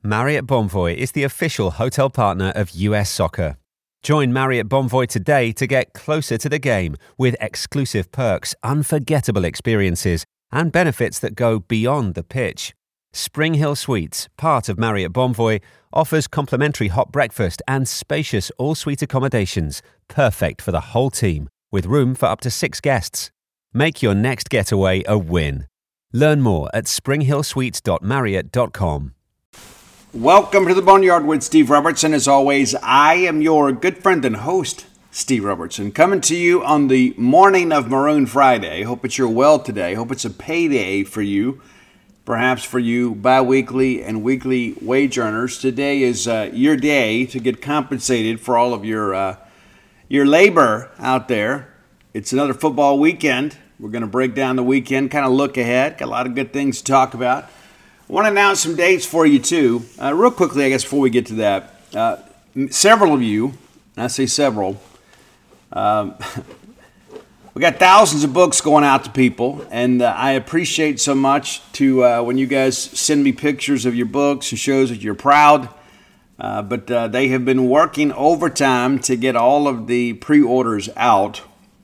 Marriott Bonvoy is the official hotel partner of US Soccer. Join Marriott Bonvoy today to get closer to the game with exclusive perks, unforgettable experiences, and benefits that go beyond the pitch. Spring Hill Suites, part of Marriott Bonvoy, offers complimentary hot breakfast and spacious all-suite accommodations, perfect for the whole team, with room for up to 6 guests. Make your next getaway a win. Learn more at springhillsuites.marriott.com. Welcome to the Boneyard with Steve Robertson. As always, I am your good friend and host, Steve Robertson, coming to you on the morning of Maroon Friday. Hope that you're well today. Hope it's a payday for you, perhaps for you bi-weekly and weekly wage earners. Today is your day to get compensated for all of your labor out there. It's another football weekend. We're going to break down the weekend, kind of look ahead. Got a lot of good things to talk about. I want to announce some dates for you, too. Real quickly, I guess, before we get to that. Several of you, and I say several, we got thousands of books going out to people, and I appreciate so much when you guys send me pictures of your books and shows that you're proud. But they have been working overtime to get all of the pre-orders out.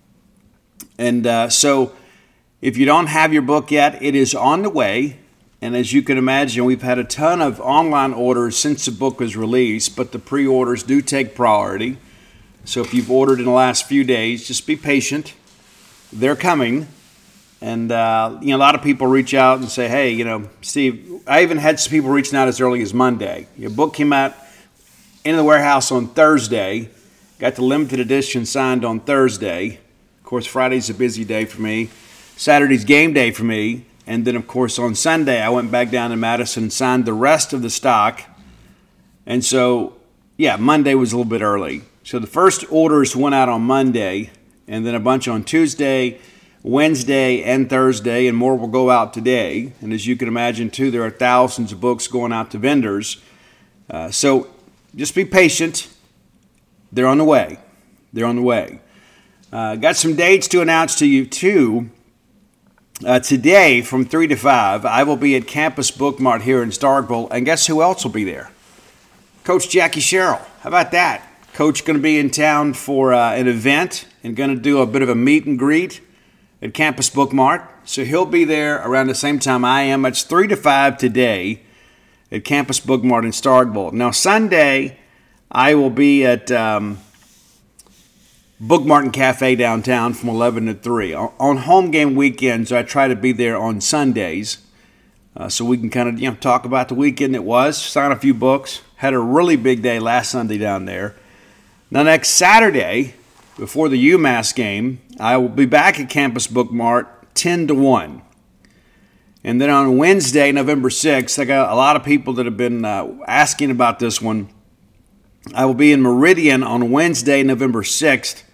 And so if you don't have your book yet, it is on the way. And as you can imagine, we've had a ton of online orders since the book was released, but the pre-orders do take priority. So if you've ordered in the last few days, just be patient. They're coming. And, a lot of people reach out and say, hey, Steve, I even had some people reaching out as early as Monday. Your book came out in the warehouse on Thursday, got the limited edition signed on Thursday. Of course, Friday's a busy day for me. Saturday's game day for me. And then, of course, on Sunday, I went back down to Madison and signed the rest of the stock. And so, Monday was a little bit early. So the first orders went out on Monday, and then a bunch on Tuesday, Wednesday, and Thursday, and more will go out today. And as you can imagine, too, there are thousands of books going out to vendors. So just be patient. They're on the way. Got some dates to announce to you, too. Today, from 3 to 5, I will be at Campus Book Mart here in Starkville, and guess who else will be there? Coach Jackie Sherrill. How about that? Coach going to be in town for an event and going to do a bit of a meet and greet at Campus Book Mart. So he'll be there around the same time I am. It's 3 to 5 today at Campus Book Mart in Starkville. Now, Sunday, I will be at Book Mart and Cafe downtown from 11 to 3. On home game weekends, I try to be there on Sundays so we can kind of talk about the weekend it was, sign a few books. Had a really big day last Sunday down there. Now, next Saturday, before the UMass game, I will be back at Campus Book Mart 10 to 1. And then on Wednesday, November 6th, I got a lot of people that have been asking about this one. I will be in Meridian on Wednesday, November 6th.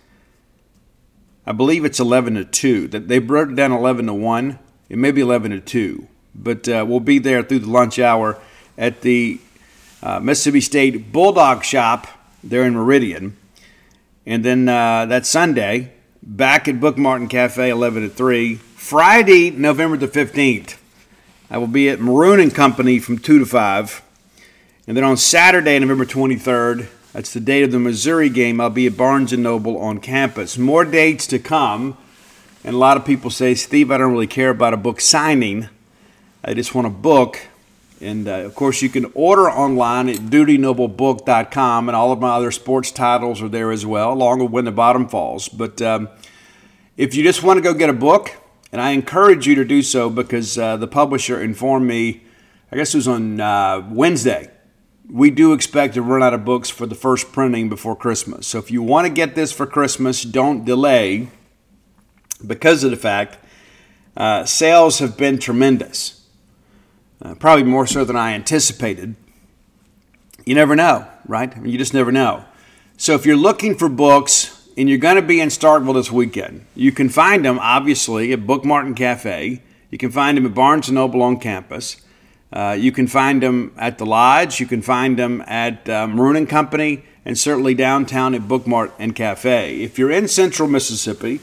I believe it's 11 to 2. They broke it down 11 to 1. It may be 11 to 2. But we'll be there through the lunch hour at the Mississippi State Bulldog Shop there in Meridian. And then that Sunday, back at Book Mart and Cafe, 11 to 3. Friday, November the 15th, I will be at Maroon and Company from 2 to 5. And then on Saturday, November 23rd, that's the date of the Missouri game, I'll be at Barnes & Noble on campus. More dates to come. And a lot of people say, Steve, I don't really care about a book signing. I just want a book. And, of course, you can order online at dutynoblebook.com, and all of my other sports titles are there as well, along with When the Bottom Falls. But if you just want to go get a book, and I encourage you to do so because the publisher informed me, I guess it was on Wednesday, we do expect to run out of books for the first printing before Christmas. So if you want to get this for Christmas, don't delay because of the fact sales have been tremendous. Probably more so than I anticipated. You never know, right? I mean, you just never know. So if you're looking for books and you're going to be in Starkville this weekend, you can find them, obviously, at Book Mart and Cafe. You can find them at Barnes & Noble on campus. You can find them at the Lodge. You can find them at Maroon and Company, and certainly downtown at Book Mart and Cafe. If you're in Central Mississippi,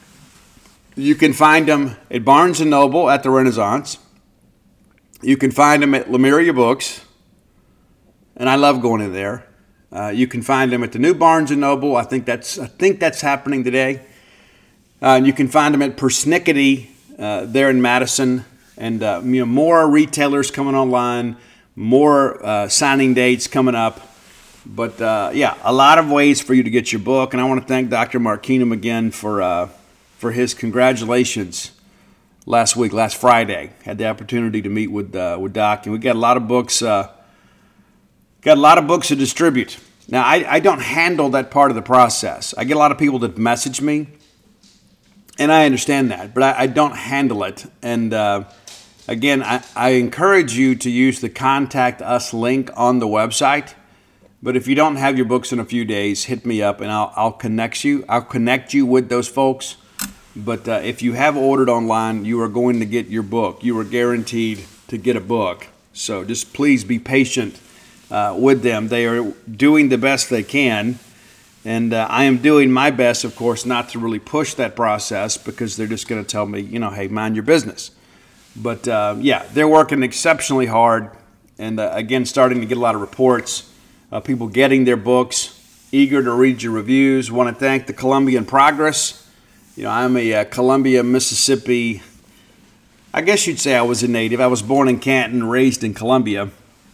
you can find them at Barnes & Noble at the Renaissance. You can find them at Lemuria Books. and I love going in there. You can find them at the new Barnes & Noble. I think that's happening today. And you can find them at Persnickety there in Madison. And more retailers coming online, more signing dates coming up. But a lot of ways for you to get your book. And I want to thank Dr. Mark Keenum again for his congratulations last Friday. Had the opportunity to meet with Doc, and we got a lot of books. Got a lot of books to distribute. Now, I don't handle that part of the process. I get a lot of people that message me, and I understand that, but I don't handle it. And again, I encourage you to use the Contact Us link on the website. But if you don't have your books in a few days, hit me up, and I'll connect you. I'll connect you with those folks. But if you have ordered online, you are going to get your book. You are guaranteed to get a book. So just please be patient with them. They are doing the best they can. And I am doing my best, of course, not to really push that process because they're just going to tell me, hey, mind your business. But, they're working exceptionally hard. And, again, starting to get a lot of reports. People getting their books, eager to read your reviews. Want to thank the Columbian Progress. I'm a Columbia, Mississippi, I guess you'd say I was a native. I was born in Canton, raised in Columbia.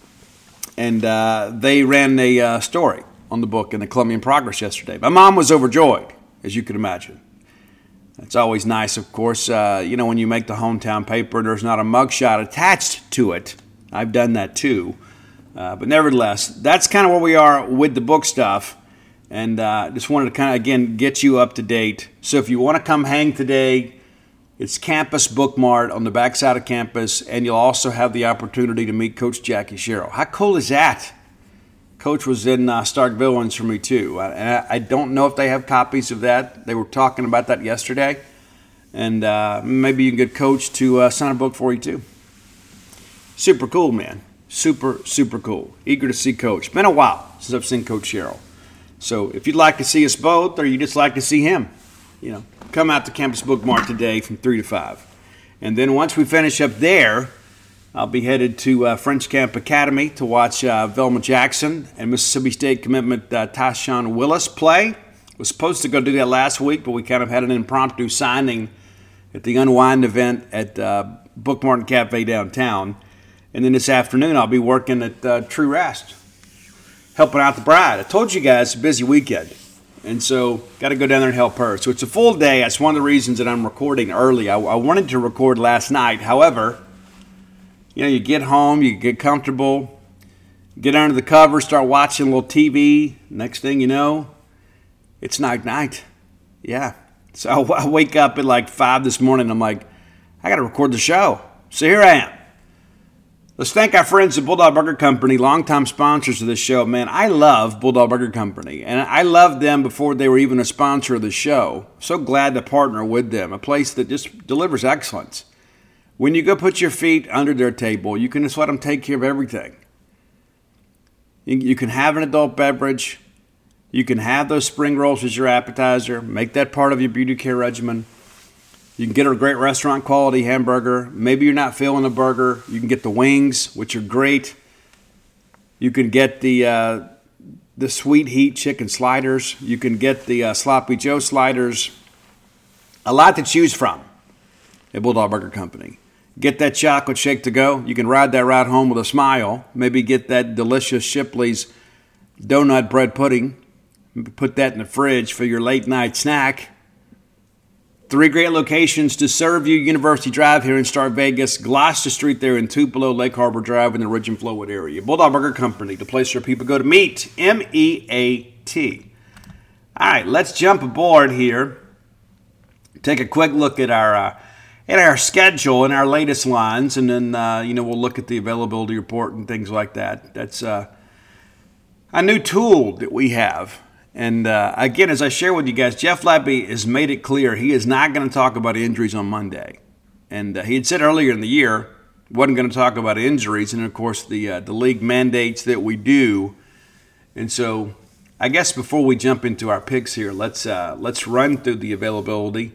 And they ran a story on the book in the Columbian Progress yesterday. My mom was overjoyed, as you could imagine. It's always nice, of course, when you make the hometown paper and there's not a mugshot attached to it. I've done that too. But nevertheless, that's kind of where we are with the book stuff. And just wanted to kind of, again, get you up to date. So if you want to come hang today, it's Campus Book Mart on the backside of campus, and you'll also have the opportunity to meet Coach Jackie Sherrill. How cool is that? Coach was in Starkville once for me, too. I don't know if they have copies of that. They were talking about that yesterday. And maybe you can get Coach to sign a book for you, too. Super cool, man. Super, super cool. Eager to see Coach. Been a while since I've seen Coach Sherrill. So if you'd like to see us both or you just like to see him, come out to Campus Book Mart today from 3 to 5. And then once we finish up there, I'll be headed to French Camp Academy to watch Velma Jackson and Mississippi State commitment Tyshawn Willis play. Was supposed to go do that last week, but we kind of had an impromptu signing at the Unwind event at Book Mart Cafe downtown. And then this afternoon, I'll be working at True Rest, helping out the bride. I told you guys it's a busy weekend, and so got to go down there and help her. So it's a full day. That's one of the reasons that I'm recording early. I wanted to record last night. However, you get home, you get comfortable, get under the covers, start watching a little TV. Next thing you know, it's night. Yeah. So I wake up at like 5 this morning. I'm like, I got to record the show. So here I am. Let's thank our friends at Bulldog Burger Company, longtime sponsors of this show. Man, I love Bulldog Burger Company, and I loved them before they were even a sponsor of the show. So glad to partner with them, a place that just delivers excellence. When you go put your feet under their table, you can just let them take care of everything. You can have an adult beverage. You can have those spring rolls as your appetizer. Make that part of your beauty care regimen. You can get a great restaurant quality hamburger. Maybe you're not feeling a burger. You can get the wings, which are great. You can get the Sweet Heat chicken sliders. You can get the Sloppy Joe sliders. A lot to choose from at Bulldog Burger Company. Get that chocolate shake to go. You can ride that ride home with a smile. Maybe get that delicious Shipley's donut bread pudding. Put that in the fridge for your late night snack. 3 great locations to serve you. University Drive here in Star Vegas, Gloucester Street there in Tupelo, Lake Harbor Drive in the Ridge and Flowwood area. Bulldog Burger Company, the place where people go to meet, M-E-A-T. All right, let's jump aboard here. Take a quick look at our schedule and our latest lines, and then we'll look at the availability report and things like that. That's a new tool that we have. And again, as I share with you guys, Jeff Lebby has made it clear he is not going to talk about injuries on Monday. And he had said earlier in the year wasn't going to talk about injuries, and of course the league mandates that we do. And so, I guess before we jump into our picks here, let's run through the availability.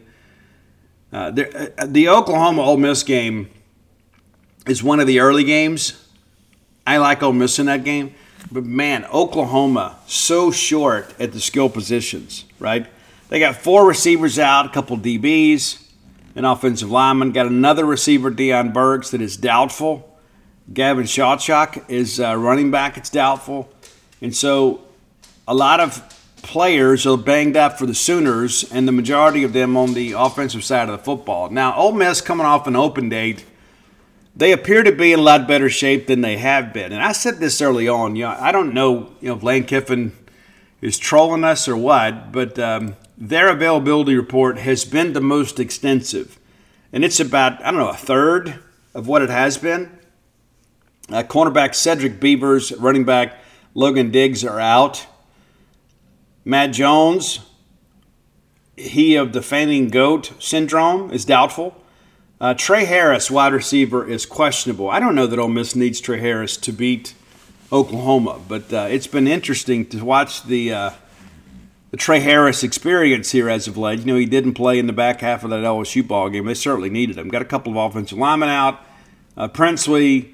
The Oklahoma Ole Miss game is one of the early games. I like Ole Miss in that game. But man, Oklahoma, so short at the skill positions, right? They got 4 receivers out, a couple DBs, an offensive lineman. Got another receiver, Deion Burks, that is doubtful. Gavin Shawchuk is running back. It's doubtful. And so a lot of players are banged up for the Sooners, and the majority of them on the offensive side of the football. Now, Ole Miss coming off an open date, they appear to be in a lot better shape than they have been. And I said this early on. I don't know, if Lane Kiffin is trolling us or what, but their availability report has been the most extensive. And it's about, a third of what it has been. Cornerback Cedric Beavers, running back Logan Diggs are out. Matt Jones, he of the fainting goat syndrome, is doubtful. Trey Harris, wide receiver, is questionable. I don't know that Ole Miss needs Trey Harris to beat Oklahoma, but it's been interesting to watch the Trey Harris experience here as of late. He didn't play in the back half of that LSU ball game. They certainly needed him. Got a couple of offensive linemen out. Princely,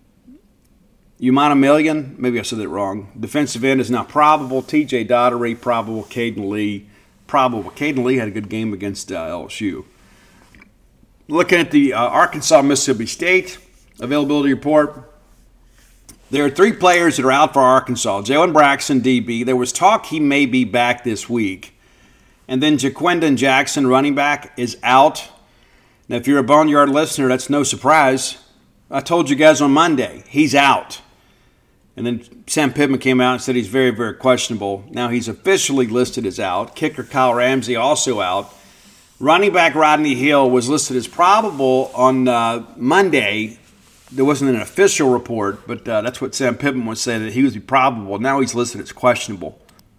Umanamian, maybe I said that wrong. Defensive end is now probable. TJ Daugherty, probable. Caden Lee, probable. Caden Lee had a good game against LSU. Looking at the Arkansas-Mississippi State availability report, there are 3 players that are out for Arkansas. Jalen Braxton, DB. There was talk he may be back this week. And then Jaquindon Jackson, running back, is out. Now, if you're a Boneyard listener, that's no surprise. I told you guys on Monday, he's out. And then Sam Pittman came out and said he's very, very questionable. Now he's officially listed as out. Kicker Kyle Ramsey also out. Running back Rodney Hill was listed as probable on Monday. There wasn't an official report, but that's what Sam Pittman was saying, that he was probable. Now he's listed as questionable.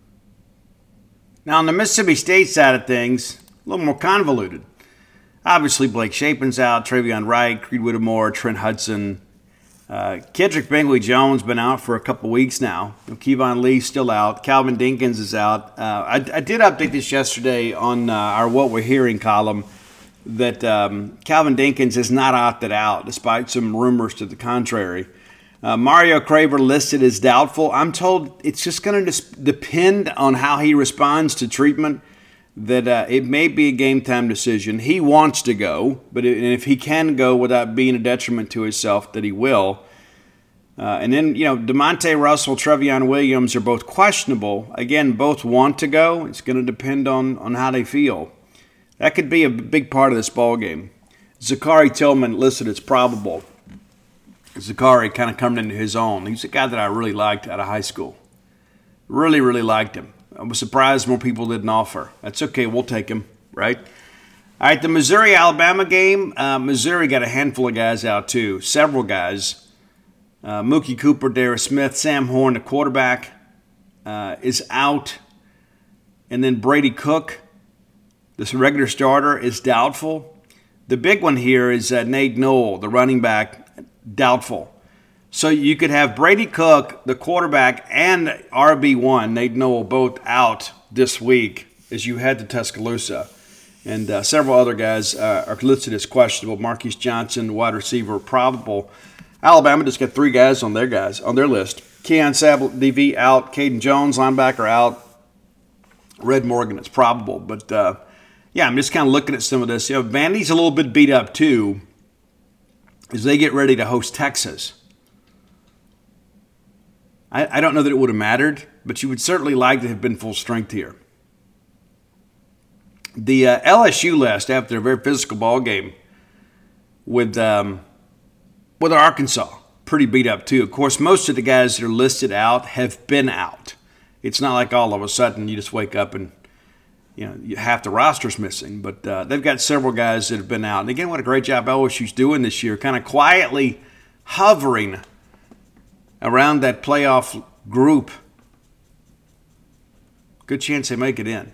Now on the Mississippi State side of things, a little more convoluted. Obviously Blake Shapen's out, Travion Wright, Creed Whittemore, Trent Hudson. Kendrick Bingley-Jones been out for a couple weeks now. Kevon Lee's still out. Calvin Dinkins is out. I did update this yesterday on our What We're Hearing column that Calvin Dinkins has not opted out, despite some rumors to the contrary. Mario Craver listed as doubtful. I'm told it's just going to depend on how he responds to treatment, that it may be a game-time decision. He wants to go, but if he can go without being a detriment to himself, that he will. And then, DeMonte Russell, Trevion Williams are both questionable. Again, both want to go. It's going to depend on how they feel. That could be a big part of this ball game. Zachary Tillman listed as probable. Zachary kind of coming into his own. He's a guy that I really liked out of high school. Really, really liked him. I was surprised more people didn't offer. That's okay. We'll take him, right? All right, the Missouri-Alabama game. Missouri got a handful of guys out, too. Several guys. Mookie Cooper, Darius Smith, Sam Horn, the quarterback, is out. And then Brady Cook, this regular starter, is doubtful. The big one here is Nate Noel, the running back, doubtful. So you could have Brady Cook, the quarterback, and RB1, Nate Noel, both out this week as you head to Tuscaloosa. And several other guys are listed as questionable. Marquise Johnson, wide receiver, probable. Alabama just got 3 guys on their list. Keon Sabble, DV, out. Caden Jones, linebacker, out. Red Morgan, it's probable. But, I'm just kind of looking at some of this. Vandy's a little bit beat up, too, as they get ready to host Texas. I don't know that it would have mattered, but you would certainly like to have been full strength here. The LSU list after a very physical ball game with Arkansas, pretty beat up too. Of course, most of the guys that are listed out have been out. It's not like all of a sudden you just wake up and half the roster's missing. But they've got several guys that have been out. And again, what a great job LSU's doing this year, kind of quietly hovering around that playoff group. Good chance they make it in.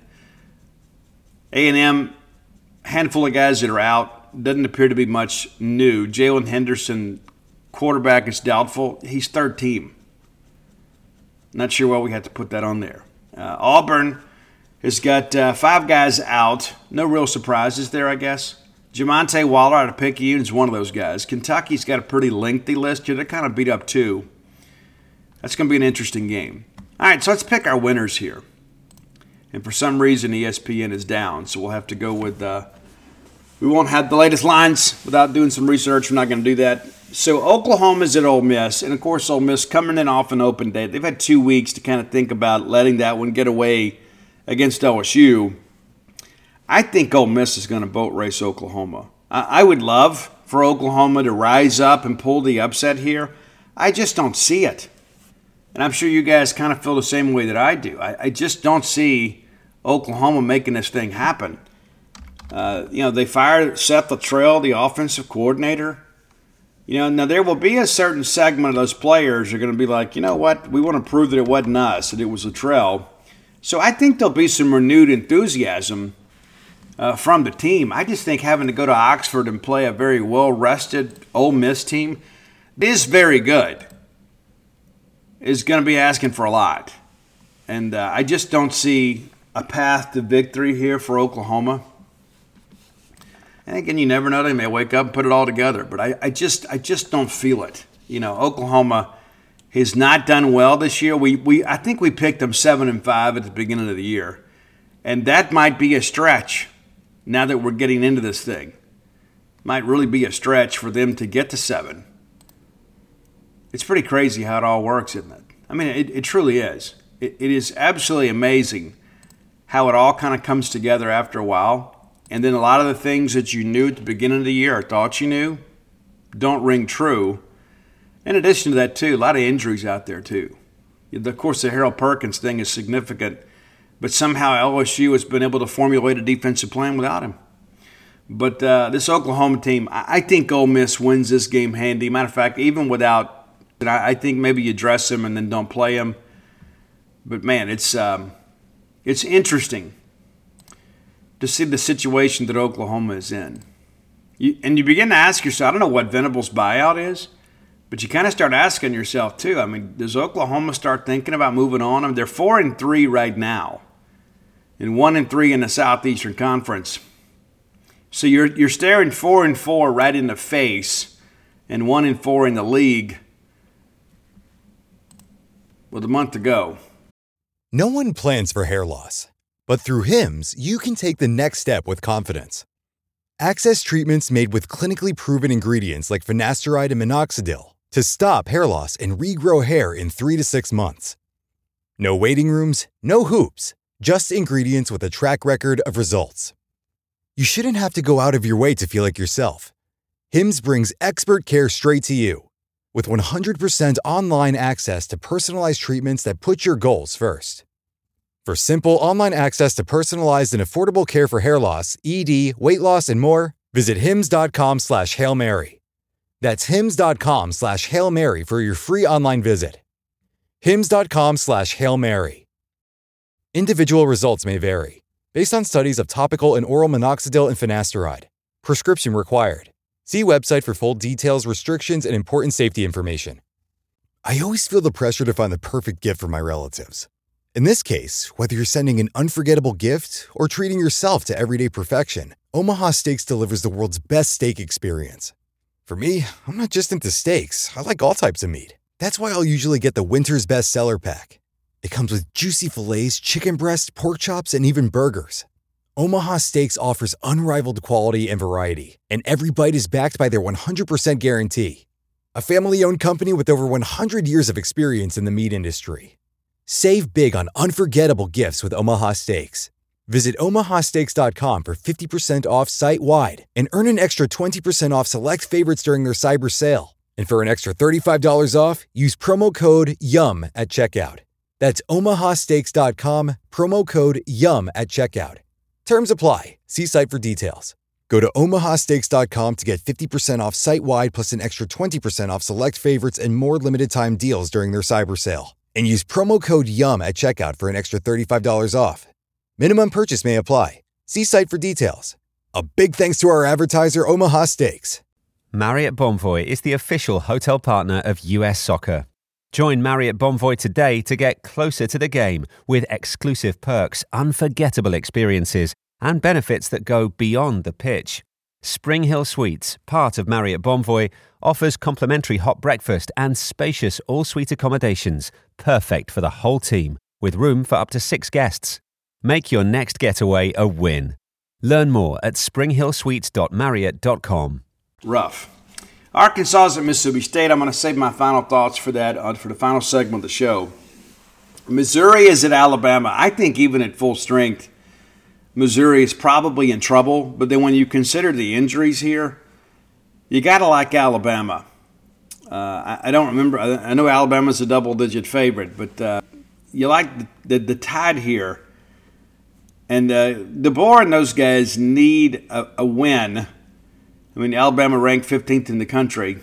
A&M, handful of guys that are out. Doesn't appear to be much new. Jalen Henderson, quarterback, is doubtful. He's third team. Not sure why we had to put that on there. Auburn has got 5 guys out. No real surprises there, I guess. Jamonte Waller out of Picayune is one of those guys. Kentucky's got a pretty lengthy list here. They're kind of beat up too. That's going to be an interesting game. All right, so let's pick our winners here. And for some reason, ESPN is down, so we'll have to go with we won't have the latest lines without doing some research. We're not going to do that. So Oklahoma's at Ole Miss, and of course Ole Miss coming in off an open day. They've had 2 weeks to kind of think about letting that one get away against LSU. I think Ole Miss is going to boat race Oklahoma. I would love for Oklahoma to rise up and pull the upset here. I just don't see it. And I'm sure you guys kind of feel the same way that I do. I just don't see Oklahoma making this thing happen. They fired Seth Littrell, the offensive coordinator. Now there will be a certain segment of those players who are going to be like, you know what, we want to prove that it wasn't us, that it was Littrell. So I think there'll be some renewed enthusiasm from the team. I just think having to go to Oxford and play a very well-rested Ole Miss team is very good. Is going to be asking for a lot. And I just don't see a path to victory here for Oklahoma. And again, you never know. They may wake up and put it all together. But I just don't feel it. Oklahoma has not done well this year. I think we picked them 7-5 at the beginning of the year. And that might be a stretch now that we're getting into this thing. Might really be a stretch for them to get to 7. It's pretty crazy how it all works, isn't it? I mean, it truly is. It is absolutely amazing how it all kind of comes together after a while. And then a lot of the things that you knew at the beginning of the year or thought you knew don't ring true. In addition to that, too, a lot of injuries out there, too. Of course, the Harold Perkins thing is significant, but somehow LSU has been able to formulate a defensive plan without him. But this Oklahoma team, I think Ole Miss wins this game handy. Matter of fact, even without, I think maybe you dress him and then don't play him. But, man, it's interesting to see the situation that Oklahoma is in. And you begin to ask yourself, I don't know what Venables' buyout is, but you kind of start asking yourself, too. I mean, does Oklahoma start thinking about moving on? I mean, they're 4-3 right now, and 1-3 in the Southeastern Conference. So you're staring 4-4 right in the face, and 1-4 in the league with a month to go. No one plans for hair loss, but through Hims, you can take the next step with confidence. Access treatments made with clinically proven ingredients like finasteride and minoxidil to stop hair loss and regrow hair in 3 to 6 months. No waiting rooms, no hoops, just ingredients with a track record of results. You shouldn't have to go out of your way to feel like yourself. Hims brings expert care straight to you. With 100% online access to personalized treatments that put your goals first. For simple online access to personalized and affordable care for hair loss, ED, weight loss, and more, visit hims.com/Hail Mary. That's hims.com/Hail Mary for your free online visit. hims.com/Hail Mary. Individual results may vary, based on studies of topical and oral minoxidil and finasteride. Prescription required. See website for full details, restrictions, and important safety information. I always feel the pressure to find the perfect gift for my relatives. In this case, whether you're sending an unforgettable gift or treating yourself to everyday perfection, Omaha Steaks delivers the world's best steak experience. For me, I'm not just into steaks. I like all types of meat. That's why I'll usually get the Winter's Best Seller Pack. It comes with juicy fillets, chicken breast, pork chops, and even burgers. Omaha Steaks offers unrivaled quality and variety, and every bite is backed by their 100% guarantee. A family-owned company with over 100 years of experience in the meat industry. Save big on unforgettable gifts with Omaha Steaks. Visit omahasteaks.com for 50% off site-wide and earn an extra 20% off select favorites during their cyber sale. And for an extra $35 off, use promo code YUM at checkout. That's omahasteaks.com, promo code YUM at checkout. Terms apply. See site for details. Go to omahasteaks.com to get 50% off site-wide plus an extra 20% off select favorites and more limited-time deals during their cyber sale. And use promo code YUM at checkout for an extra $35 off. Minimum purchase may apply. See site for details. A big thanks to our advertiser, Omaha Steaks. Marriott Bonvoy is the official hotel partner of US Soccer. Join Marriott Bonvoy today to get closer to the game with exclusive perks, unforgettable experiences, and benefits that go beyond the pitch. Spring Hill Suites, part of Marriott Bonvoy, offers complimentary hot breakfast and spacious all-suite accommodations, perfect for the whole team, with room for up to 6 guests. Make your next getaway a win. Learn more at springhillsuites.marriott.com. Rough. Arkansas at Mississippi State. I'm going to save my final thoughts for that for the final segment of the show. Missouri is at Alabama. I think even at full strength, Missouri is probably in trouble. But then when you consider the injuries here, you got to like Alabama. I don't remember. I know Alabama's a double-digit favorite, but you like the Tide here. And DeBoer and those guys need a win. I mean, Alabama ranked 15th in the country.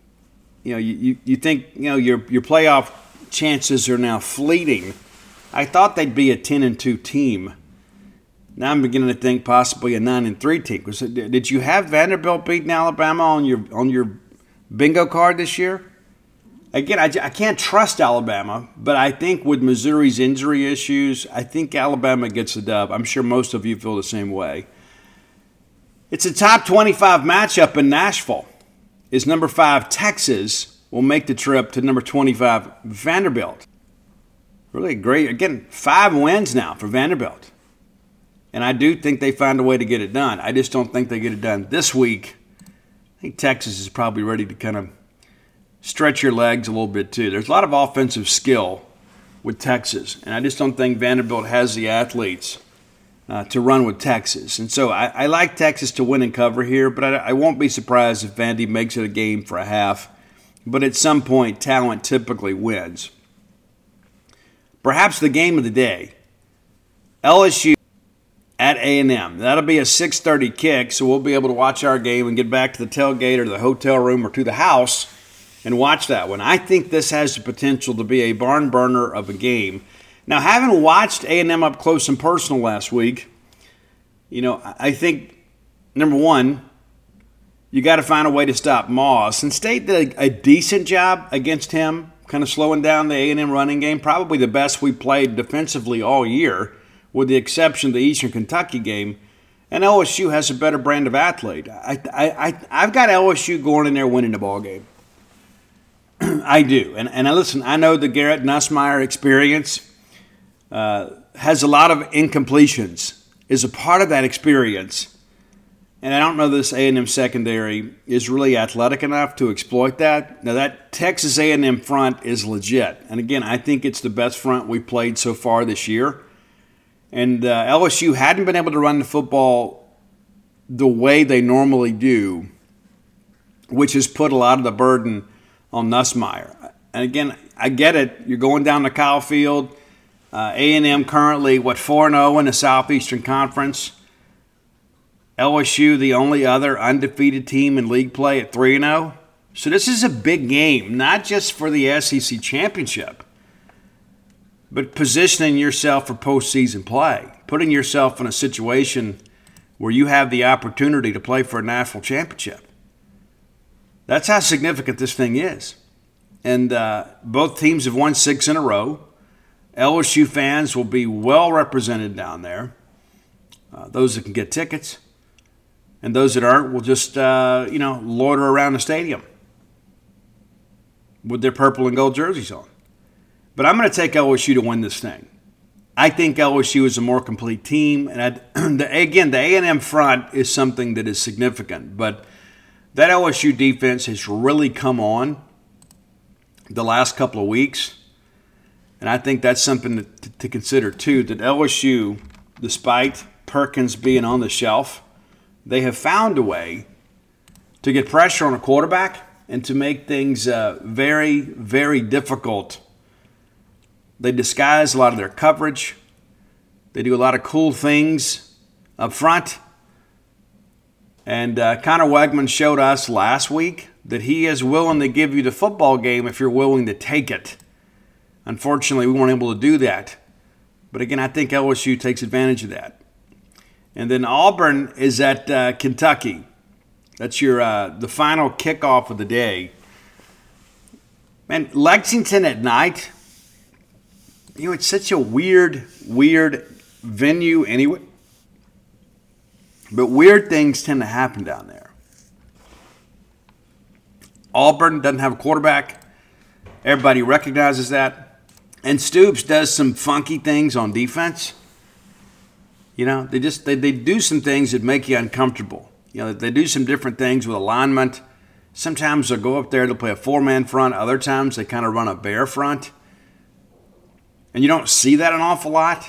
You think your playoff chances are now fleeting. I thought they'd be a 10-2 team. Now I'm beginning to think possibly a 9-3 team. Did you have Vanderbilt beating Alabama on your bingo card this year? Again, I can't trust Alabama, but I think with Missouri's injury issues, I think Alabama gets the dub. I'm sure most of you feel the same way. It's a top 25 matchup in Nashville. Is number 5 Texas will make the trip to number 25 Vanderbilt. Really great. Again, 5 wins now for Vanderbilt. And I do think they find a way to get it done. I just don't think they get it done this week. I think Texas is probably ready to kind of stretch your legs a little bit too. There's a lot of offensive skill with Texas, and I just don't think Vanderbilt has the athletes to run with Texas. And so I like Texas to win and cover here, but I won't be surprised if Vandy makes it a game for a half. But at some point, talent typically wins. Perhaps the game of the day, LSU at A&M. That'll be a 6:30 kick, so we'll be able to watch our game and get back to the tailgate or the hotel room or to the house and watch that one. I think this has the potential to be a barn burner of a game. Now, having watched A&M up close and personal last week, I think, number one, you got to find a way to stop Moss. And State did a decent job against him, kind of slowing down the A&M running game, probably the best we played defensively all year, with the exception of the Eastern Kentucky game. And LSU has a better brand of athlete. I've got LSU going in there winning the ball game. I do. And listen, I know the Garrett Nussmeier experience has a lot of incompletions, is a part of that experience. And I don't know this A&M secondary is really athletic enough to exploit that. Now, that Texas A&M front is legit. And again, I think it's the best front we've played so far this year. And LSU hadn't been able to run the football the way they normally do, which has put a lot of the burden on Nussmeier. And again, I get it. You're going down to Kyle Field. A&M currently, 4-0 in the Southeastern Conference. LSU, the only other undefeated team in league play at 3-0. So this is a big game, not just for the SEC championship, but positioning yourself for postseason play, putting yourself in a situation where you have the opportunity to play for a national championship. That's how significant this thing is. And both teams have won 6 in a row. LSU fans will be well represented down there. Those that can get tickets. And those that aren't will just, loiter around the stadium with their purple and gold jerseys on. But I'm going to take LSU to win this thing. I think LSU is a more complete team. And the A&M front is something that is significant. But that LSU defense has really come on the last couple of weeks. And I think that's something to consider, too, that LSU, despite Perkins being on the shelf, they have found a way to get pressure on a quarterback and to make things very, very difficult. They disguise a lot of their coverage. They do a lot of cool things up front. And Connor Wegman showed us last week that he is willing to give you the football game if you're willing to take it. Unfortunately, we weren't able to do that. But again, I think LSU takes advantage of that. And then Auburn is at Kentucky. That's your the final kickoff of the day. Man, Lexington at night, it's such a weird venue anyway. But weird things tend to happen down there. Auburn doesn't have a quarterback. Everybody recognizes that. And Stoops does some funky things on defense. You know, they do some things that make you uncomfortable. You know, they do some different things with alignment. Sometimes they'll go up there, they'll play a four-man front. Other times they kind of run a bear front. And you don't see that an awful lot.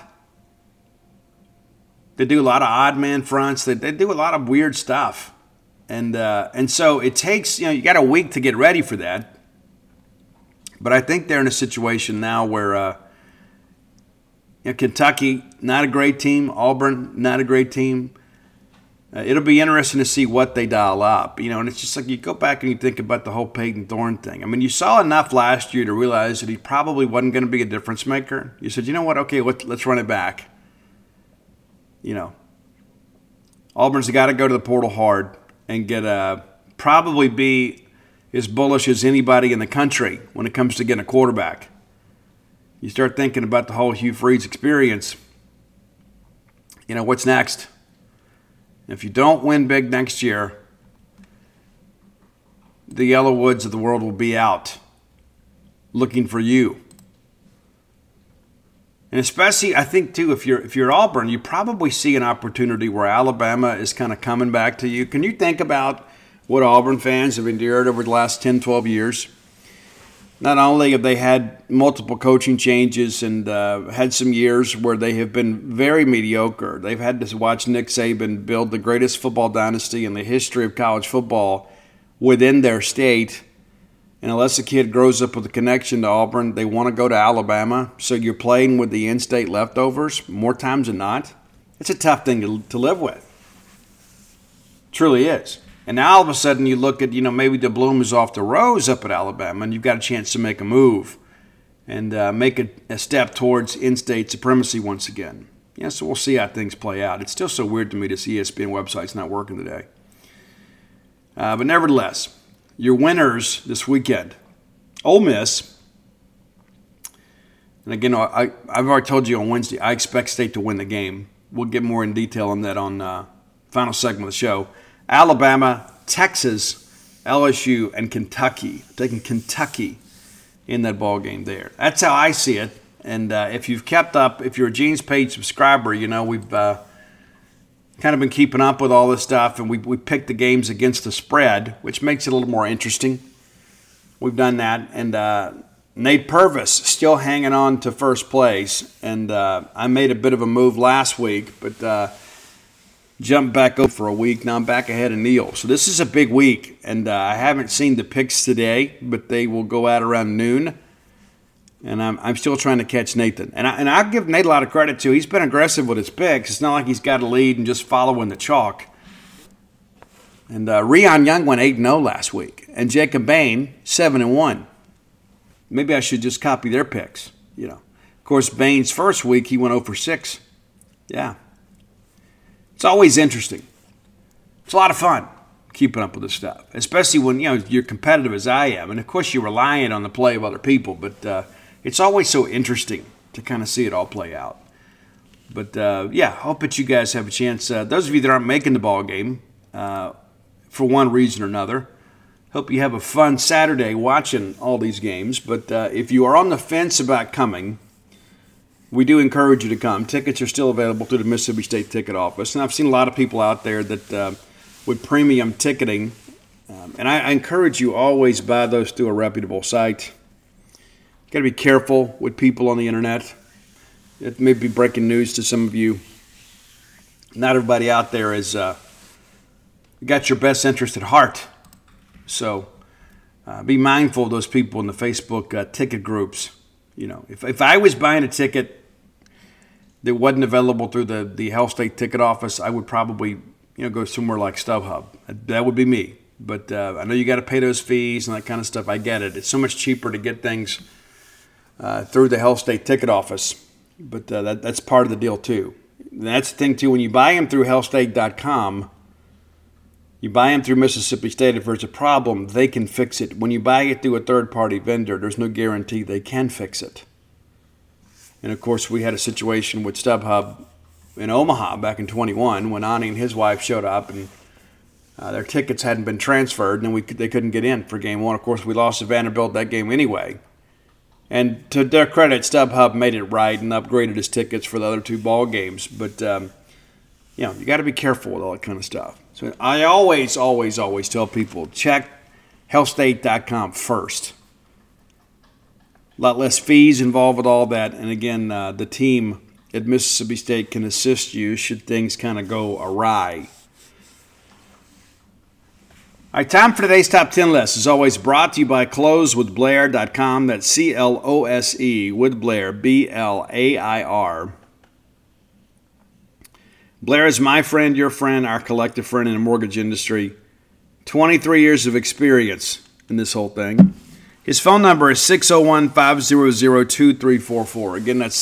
They do a lot of odd man fronts. They do a lot of weird stuff. And so it takes, you got a week to get ready for that. But I think they're in a situation now where Kentucky, not a great team. Auburn, not a great team. It'll be interesting to see what they dial up. And it's just like you go back and you think about the whole Peyton Thorne thing. I mean, you saw enough last year to realize that he probably wasn't going to be a difference maker. You said, you know what, okay, let's run it back. Auburn's got to go to the portal hard and get probably be as bullish as anybody in the country when it comes to getting a quarterback. You start thinking about the whole Hugh Freeze experience. What's next? If you don't win big next year, the Yellow Woods of the world will be out looking for you. And especially, I think, too, if you're Auburn, you probably see an opportunity where Alabama is kind of coming back to you. Can you think about what Auburn fans have endured over the last 10, 12 years? Not only have they had multiple coaching changes and had some years where they have been very mediocre. They've had to watch Nick Saban build the greatest football dynasty in the history of college football within their state. And unless a kid grows up with a connection to Auburn, they want to go to Alabama. So you're playing with the in-state leftovers more times than not. It's a tough thing to live with. It truly is. And now all of a sudden you look at, maybe the bloom is off the rose up at Alabama, and you've got a chance to make a move and make a step towards in-state supremacy once again. So we'll see how things play out. It's still so weird to me this ESPN website's not working today. But nevertheless, your winners this weekend. Ole Miss. And again, I've already told you on Wednesday, I expect State to win the game. We'll get more in detail on that on final segment of the show. Alabama, Texas, LSU, and Kentucky. Taking Kentucky in that ball game there. That's how I see it. And if you've kept up, if you're a Gene's Page subscriber, we've kind of been keeping up with all this stuff, and we picked the games against the spread, which makes it a little more interesting. We've done that. And Nate Purvis still hanging on to first place. And I made a bit of a move last week, but jumped back up for a week. Now I'm back ahead of Neil. So this is a big week, and I haven't seen the picks today, but they will go out around noon. And I'm still trying to catch Nathan. And I'll give Nate a lot of credit, too. He's been aggressive with his picks. It's not like he's got a lead and just following the chalk. And Rion Young went 8-0 last week. And Jacob Bain, 7-1. Maybe I should just copy their picks. Of course, Bain's first week, he went 0-6. Yeah. It's always interesting. It's a lot of fun keeping up with this stuff, especially when you're competitive as I am. And, of course, you're relying on the play of other people. But it's always so interesting to kind of see it all play out. But, hope that you guys have a chance. Those of you that aren't making the ball game for one reason or another, hope you have a fun Saturday watching all these games. But if you are on the fence about coming, we do encourage you to come. Tickets are still available through the Mississippi State Ticket Office. And I've seen a lot of people out there that with premium ticketing. And I encourage you always buy those through a reputable site. Got to be careful with people on the internet. It may be breaking news to some of you. Not everybody out there is got your best interest at heart. So be mindful of those people in the Facebook ticket groups. If I was buying a ticket that wasn't available through the Hell State Ticket Office, I would probably go somewhere like StubHub. That would be me. But I know you got to pay those fees and that kind of stuff. I get it. It's so much cheaper to get things through the Hell State Ticket Office. But that's part of the deal too. And that's the thing too. When you buy them through hellstate.com, you buy them through Mississippi State. If there's a problem, they can fix it. When you buy it through a third-party vendor, there's no guarantee they can fix it. And, of course, we had a situation with StubHub in Omaha back in 21 when Ani and his wife showed up, and their tickets hadn't been transferred, and they couldn't get in for game one. Of course, we lost to Vanderbilt that game anyway. And to their credit, StubHub made it right and upgraded his tickets for the other two ball games. But, you got to be careful with all that kind of stuff. So I always, always, always tell people, check hellstate.com first. A lot less fees involved with all that. And again, the team at Mississippi State can assist you should things kind of go awry. All right, time for today's Top 10 list. As always, brought to you by closewithblair.com. That's C-L-O-S-E, with Blair, B-L-A-I-R. Blair is my friend, your friend, our collective friend in the mortgage industry. 23 years of experience in this whole thing. His phone number is 601-500-2344. Again, that's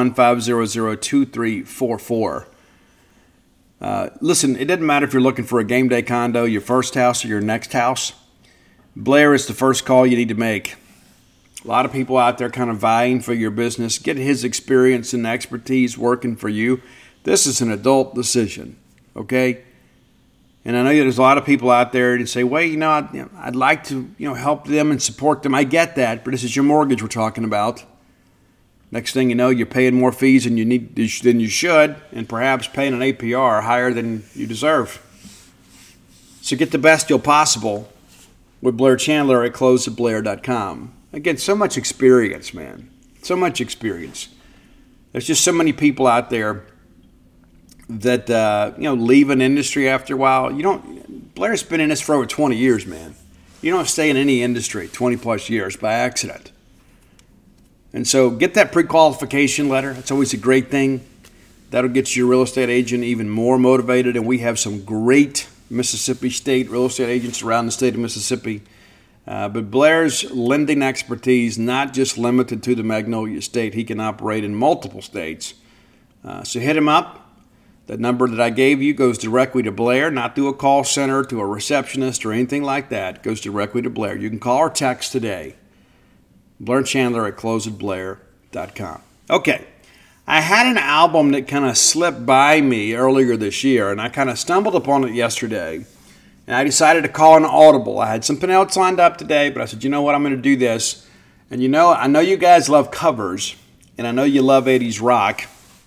601-500-2344. Listen, it doesn't matter if you're looking for a game day condo, your first house, or your next house. Blair is the first call you need to make. A lot of people out there kind of vying for your business. Get his experience and expertise working for you. This is an adult decision, okay? And I know there's a lot of people out there that say, well, I'd like to help them and support them. I get that, but this is your mortgage we're talking about. Next thing you know, you're paying more fees than you should, and perhaps paying an APR higher than you deserve. So get the best deal possible with Blair Chandler at closewithblair.com. Again, so much experience, man. So much experience. There's just so many people out there that leave an industry after a while. Blair's been in this for over 20 years, man. You don't stay in any industry 20 plus years by accident. And so get that pre-qualification letter. That's always a great thing. That'll get your real estate agent even more motivated. And we have some great Mississippi State real estate agents around the state of Mississippi. But Blair's lending expertise, not just limited to the Magnolia State. He can operate in multiple states. So hit him up. The number that I gave you goes directly to Blair, not through a call center, to a receptionist, or anything like that. It goes directly to Blair. You can call or text today. Blair Chandler at closewithblair.com. Okay, I had an album that kind of slipped by me earlier this year, and I kind of stumbled upon it yesterday, and I decided to call an audible. I had something else lined up today, but I said, you know what, I'm going to do this. And I know you guys love covers, and I know you love 80s rock.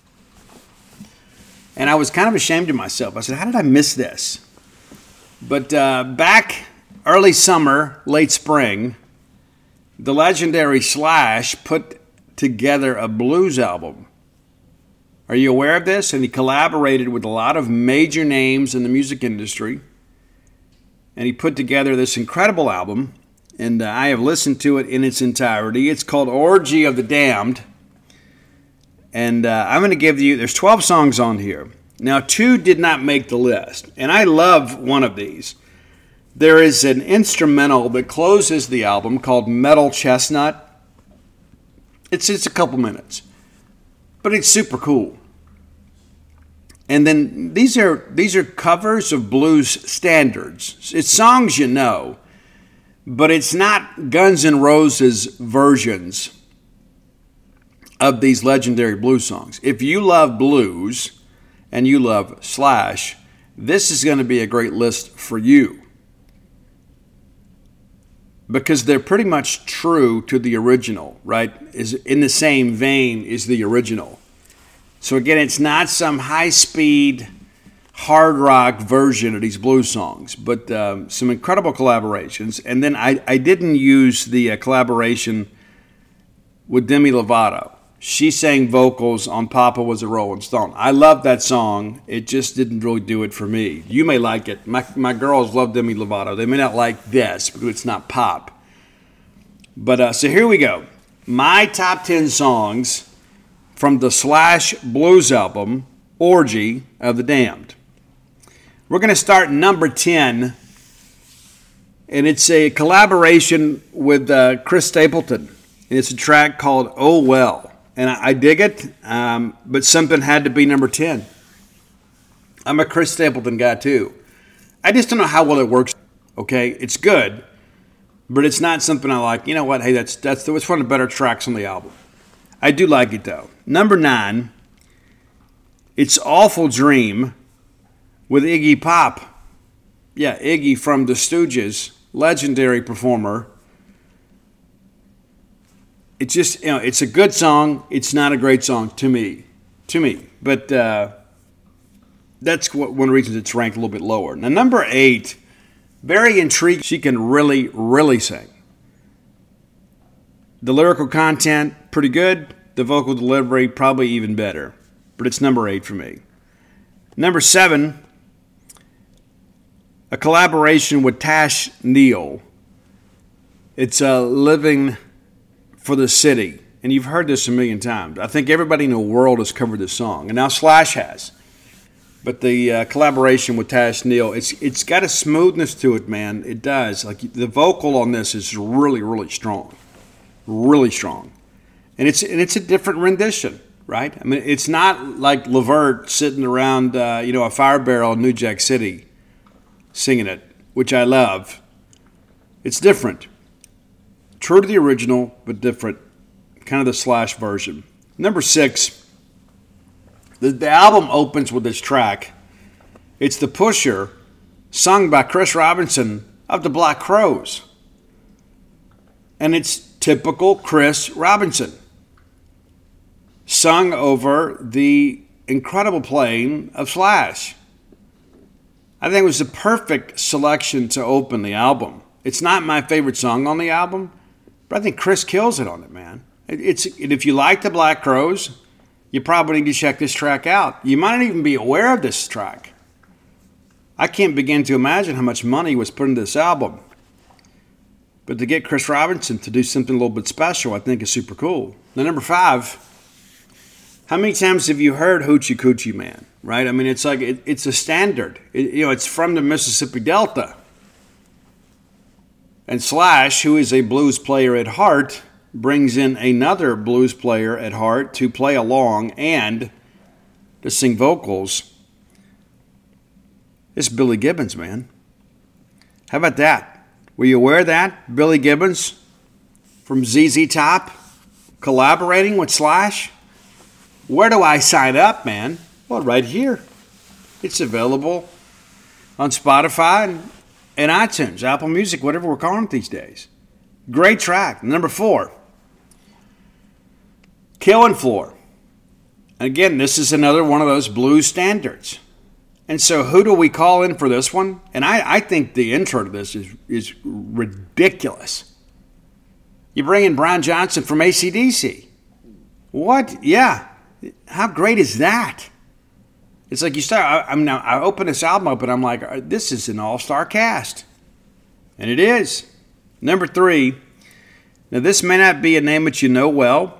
And I was kind of ashamed of myself. I said, how did I miss this? But back early summer, late spring, the legendary Slash put together a blues album. Are you aware of this? And he collaborated with a lot of major names in the music industry. And he put together this incredible album. And I have listened to it in its entirety. It's called Orgy of the Damned. And I'm going to give you, there's 12 songs on here. Now, 2 did not make the list. And I love one of these. There is an instrumental that closes the album called Metal Chestnut. It's a couple minutes. But it's super cool. And then these are covers of blues standards. It's songs you know. But it's not Guns N' Roses versions of these legendary blues songs. If you love blues and you love Slash, this is going to be a great list for you. Because they're pretty much true to the original, right? Is in the same vein as the original. So again, it's not some high-speed, hard rock version of these blues songs, but some incredible collaborations. And then I didn't use the collaboration with Demi Lovato. She sang vocals on Papa Was a Rolling Stone. I love that song. It just didn't really do it for me. You may like it. My girls love Demi Lovato. They may not like this because it's not pop. But so here we go. My top 10 songs from the Slash Blues album, Orgy of the Damned. We're going to start number 10, and it's a collaboration with Chris Stapleton. And it's a track called Oh Well. And I dig it, but something had to be number 10. I'm a Chris Stapleton guy too. I just don't know how well it works. Okay, it's good, but it's not something I like. You know what? Hey, it's one of the better tracks on the album. I do like it though. Number 9 It's Awful Dream with Iggy Pop. Yeah, Iggy from the Stooges, legendary performer. It's just, it's a good song. It's not a great song to me. But that's one of the reasons it's ranked a little bit lower. Now, number 8, very intriguing. She can really, really sing. The lyrical content, pretty good. The vocal delivery, probably even better. But it's number 8 for me. Number 7, a collaboration with Tash Neal. It's Living for the City. And you've heard this a million times. I think everybody in the world has covered this song. And now Slash has. But the collaboration with Tash Neal, it's got a smoothness to it, man. It does. Like the vocal on this is really, really strong. Really strong. And it's a different rendition, right? I mean, it's not like Levert sitting around, a fire barrel in New Jack City singing it, which I love. It's different. True to the original, but different. Kind of the Slash version. Number 6, the album opens with this track. It's The Pusher, sung by Chris Robinson of the Black Crowes. And it's typical Chris Robinson, sung over the incredible playing of Slash. I think it was the perfect selection to open the album. It's not my favorite song on the album, but I think Chris kills it on it, man. If you like the Black Crowes, you probably need to check this track out. You might not even be aware of this track. I can't begin to imagine how much money was put into this album. But to get Chris Robinson to do something a little bit special, I think is super cool. Now, number 5, how many times have you heard Hoochie Coochie Man, right? I mean, it's like, it's a standard. It's from the Mississippi Delta. And Slash, who is a blues player at heart, brings in another blues player at heart to play along and to sing vocals. It's Billy Gibbons, man. How about that? Were you aware of that? Billy Gibbons from ZZ Top collaborating with Slash? Where do I sign up, man? Well, right here. It's available on Spotify and iTunes, Apple Music, whatever we're calling it these days. Great track. Number 4, Killing Floor. Again, this is another one of those blues standards. And so who do we call in for this one? And I think the intro to this is ridiculous. You bring in Brian Johnson from AC/DC. What? Yeah. How great is that? It's like you start, I open this album up and I'm like, this is an all-star cast. And it is. Number 3, now this may not be a name that you know well.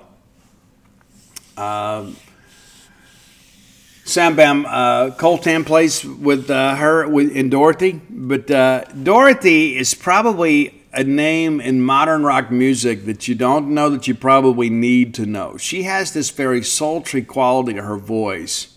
Sam Bam Coltan plays with her in Dorothy. But Dorothy is probably a name in modern rock music that you don't know that you probably need to know. She has this very sultry quality to her voice.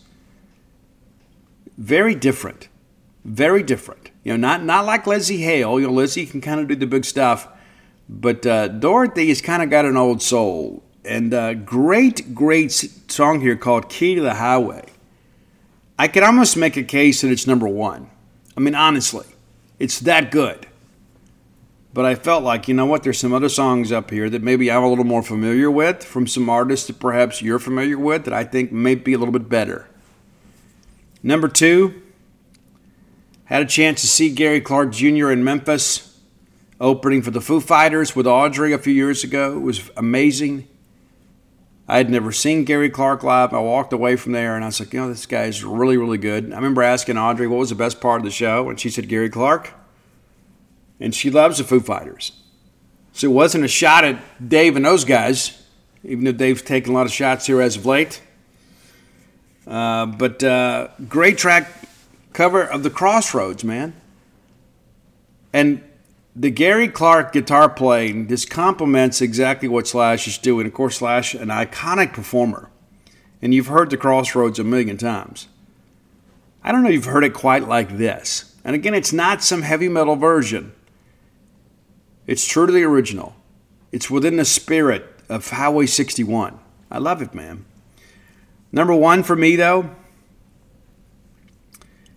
Very different. Very different. Not like Lizzie Hale. Lizzie can kind of do the big stuff. But Dorothy has kind of got an old soul. And great song here called Key to the Highway. I could almost make a case that it's number 1. I mean, honestly, it's that good. But I felt like, there's some other songs up here that maybe I'm a little more familiar with from some artists that perhaps you're familiar with that I think may be a little bit better. Number 2, had a chance to see Gary Clark Jr. in Memphis, opening for the Foo Fighters with Audrey a few years ago. It was amazing. I had never seen Gary Clark live. I walked away from there, and I was like, this guy's really, really good. I remember asking Audrey what was the best part of the show, and she said Gary Clark. And she loves the Foo Fighters. So it wasn't a shot at Dave and those guys, even though Dave's taken a lot of shots here as of late. But great track cover of The Crossroads, man. And the Gary Clark guitar playing just complements exactly what Slash is doing. Of course, Slash, an iconic performer. And you've heard The Crossroads a million times. I don't know if you've heard it quite like this. And again, it's not some heavy metal version. It's true to the original. It's within the spirit of Highway 61. I love it, man. Number 1 for me, though,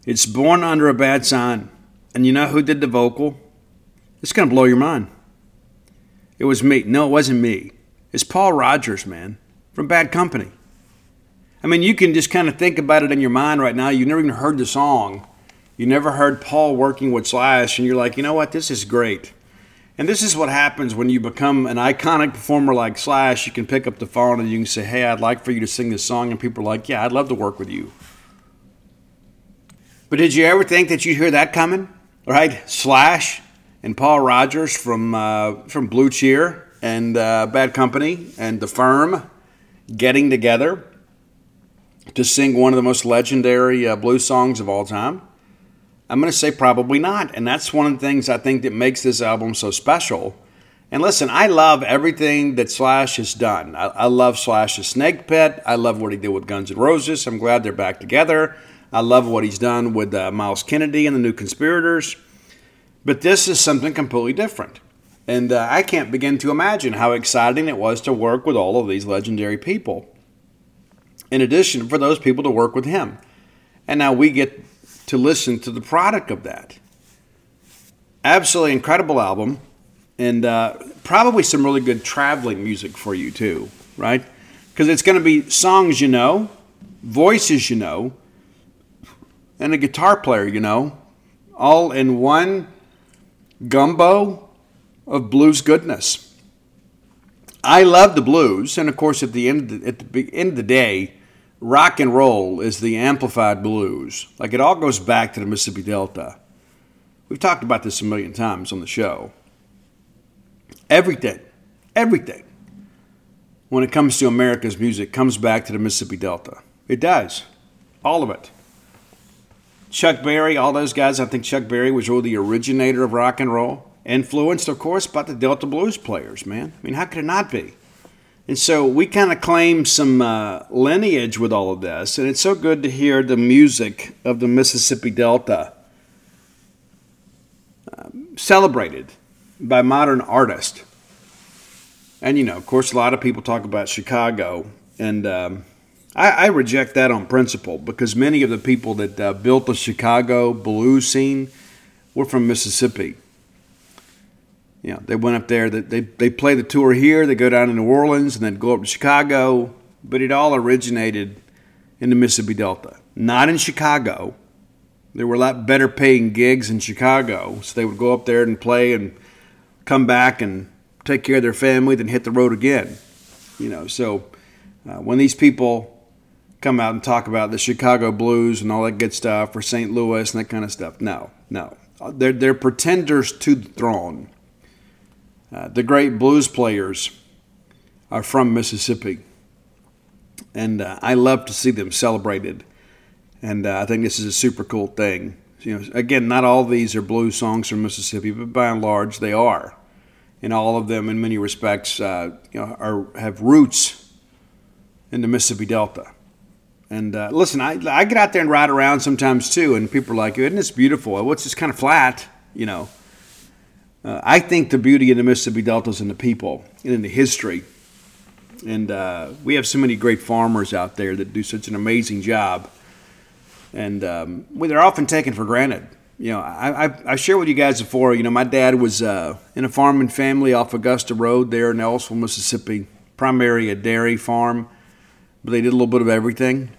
It's Born Under a Bad Sign. And you know who did the vocal? It's going to blow your mind. It was me. No, it wasn't me. It's Paul Rodgers, man, from Bad Company. I mean, you can just kind of think about it in your mind right now. You've never even heard the song. You never heard Paul working with Slash, and you're like, you know what, this is great. And this is what happens when you become an iconic performer like Slash. You can pick up the phone and you can say, hey, I'd like for you to sing this song. And people are like, yeah, I'd love to work with you. But did you ever think that you'd hear that coming? Right? Slash and Paul Rodgers from Blue Cheer and Bad Company and The Firm getting together to sing one of the most legendary blues songs of all time? I'm going to say probably not. And that's one of the things I think that makes this album so special. And listen, I love everything that Slash has done. I love Slash's Snake Pit. I love what he did with Guns N' Roses. I'm glad they're back together. I love what he's done with Miles Kennedy and the New Conspirators. But this is something completely different. And I can't begin to imagine how exciting it was to work with all of these legendary people. In addition, for those people to work with him. And now we get to listen to the product of that. Absolutely incredible album, and probably some really good traveling music for you too, right? Because it's going to be songs you know, voices you know, and a guitar player you know, all in one gumbo of blues goodness. I love the blues, and of course at the end of the day, rock and roll is the amplified blues. Like, it all goes back to the Mississippi Delta. We've talked about this a million times on the show. Everything, when it comes to America's music, comes back to the Mississippi Delta. It does. All of it. Chuck Berry, all those guys, I think Chuck Berry was really the originator of rock and roll. Influenced, of course, by the Delta blues players, man. I mean, how could it not be? And so we kind of claim some lineage with all of this, and it's so good to hear the music of the Mississippi Delta celebrated by modern artists. And, you know, of course, a lot of people talk about Chicago, and I reject that on principle, because many of the people that built the Chicago blues scene were from Mississippi. You know, they went up there, they play the tour here, they go down to New Orleans, and then go up to Chicago, but it all originated in the Mississippi Delta. Not in Chicago. There were a lot better paying gigs in Chicago, so they would go up there and play and come back and take care of their family, then hit the road again. You know, so when these people come out and talk about the Chicago blues and all that good stuff, or St. Louis and that kind of stuff, no. They're pretenders to the throne. The great blues players are from Mississippi, and I love to see them celebrated, and I think this is a super cool thing. You know, again, not all of these are blues songs from Mississippi, but by and large they are, and all of them, in many respects, have roots in the Mississippi Delta. And listen, I get out there and ride around sometimes too, and people are like, "Isn't this beautiful? What's this kind of flat?" You know. I think the beauty of the Mississippi Delta is in the people and in the history. And we have so many great farmers out there that do such an amazing job. And they're often taken for granted. You know, I shared with you guys before, you know, my dad was in a farming family off Augusta Road there in Ellisville, Mississippi. Primarily a dairy farm, but they did a little bit of everything.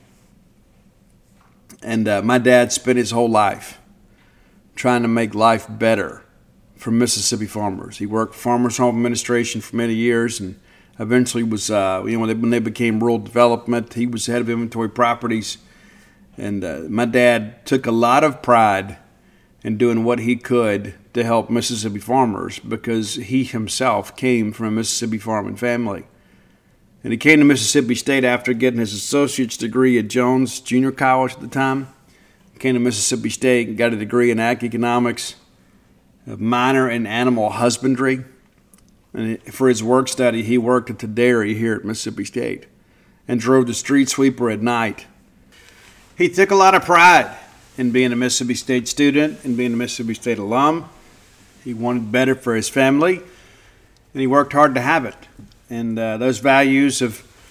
And my dad spent his whole life trying to make life better for Mississippi farmers. He worked for Farmers Home Administration for many years, and eventually was, when they became rural development, he was head of inventory properties. And my dad took a lot of pride in doing what he could to help Mississippi farmers, because he himself came from a Mississippi farming family. And he came to Mississippi State after getting his associate's degree at Jones Junior College at the time. He came to Mississippi State and got a degree in ag economics, a minor in animal husbandry. And for his work study, he worked at the dairy here at Mississippi State and drove the street sweeper at night. He took a lot of pride in being a Mississippi State student and being a Mississippi State alum. He wanted better for his family, and he worked hard to have it. And those values have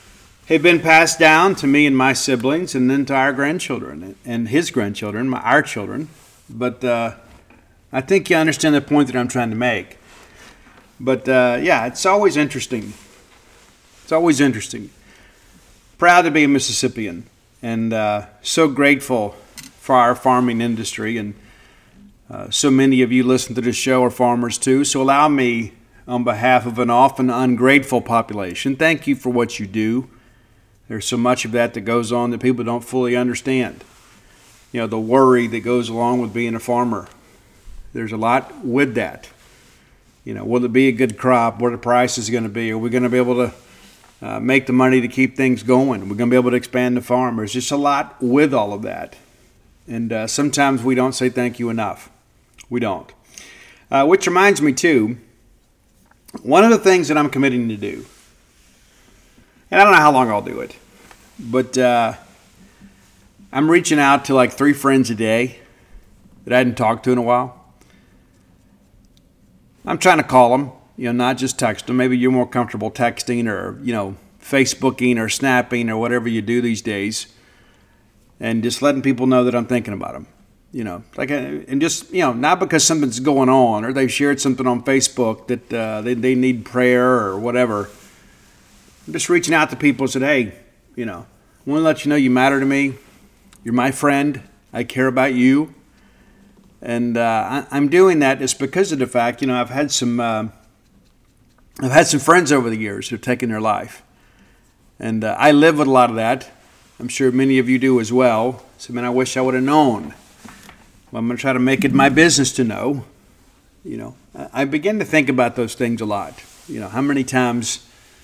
have been passed down to me and my siblings and then to our grandchildren and his grandchildren, our children. But I think you understand the point that I'm trying to make. But yeah, it's always interesting. It's always interesting. Proud to be a Mississippian and so grateful for our farming industry. And so many of you listen to this show are farmers too. So allow me, on behalf of an often ungrateful population, thank you for what you do. There's so much of that goes on that people don't fully understand. You know, the worry that goes along with being a farmer. There's a lot with that. You know, will it be a good crop? What are the prices going to be? Are we going to be able to make the money to keep things going? We're going to be able to expand the farm. There's just a lot with all of that. And sometimes we don't say thank you enough. We don't. Which reminds me, too, one of the things that I'm committing to do, and I don't know how long I'll do it, but I'm reaching out to like 3 friends a day that I hadn't talked to in a while. I'm trying to call them, not just text them. Maybe you're more comfortable texting or, Facebooking or snapping or whatever you do these days, and just letting people know that I'm thinking about them. And just, not because something's going on or they've shared something on Facebook that they need prayer or whatever. I'm just reaching out to people and said, hey, I want to let you know you matter to me. You're my friend. I care about you. And I'm doing that just because of the fact, I've had some friends over the years who've taken their life. And I live with a lot of that. I'm sure many of you do as well. So, I wish I would have known. Well, I'm going to try to make it my business to know. I begin to think about those things a lot. How many times,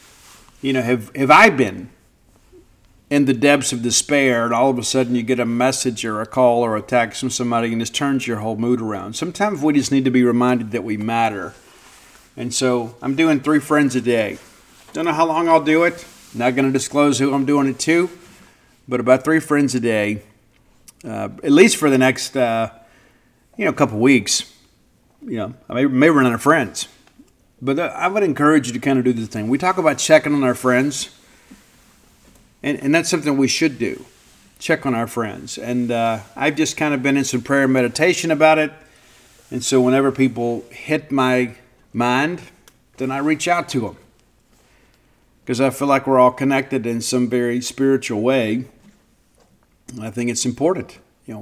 have I been in the depths of despair and all of a sudden you get a message or a call or a text from somebody and this turns your whole mood around. Sometimes we just need to be reminded that we matter. And so I'm doing 3 friends a day. Don't know how long I'll do it. Not going to disclose who I'm doing it to, but about 3 friends a day, at least for the next, couple weeks. I may run out of friends. But I would encourage you to kind of do this thing. We talk about checking on our friends, and that's something we should do. Check on our friends. And I've just kind of been in some prayer and meditation about it. And so whenever people hit my mind, then I reach out to them. Because I feel like we're all connected in some very spiritual way. I think it's important.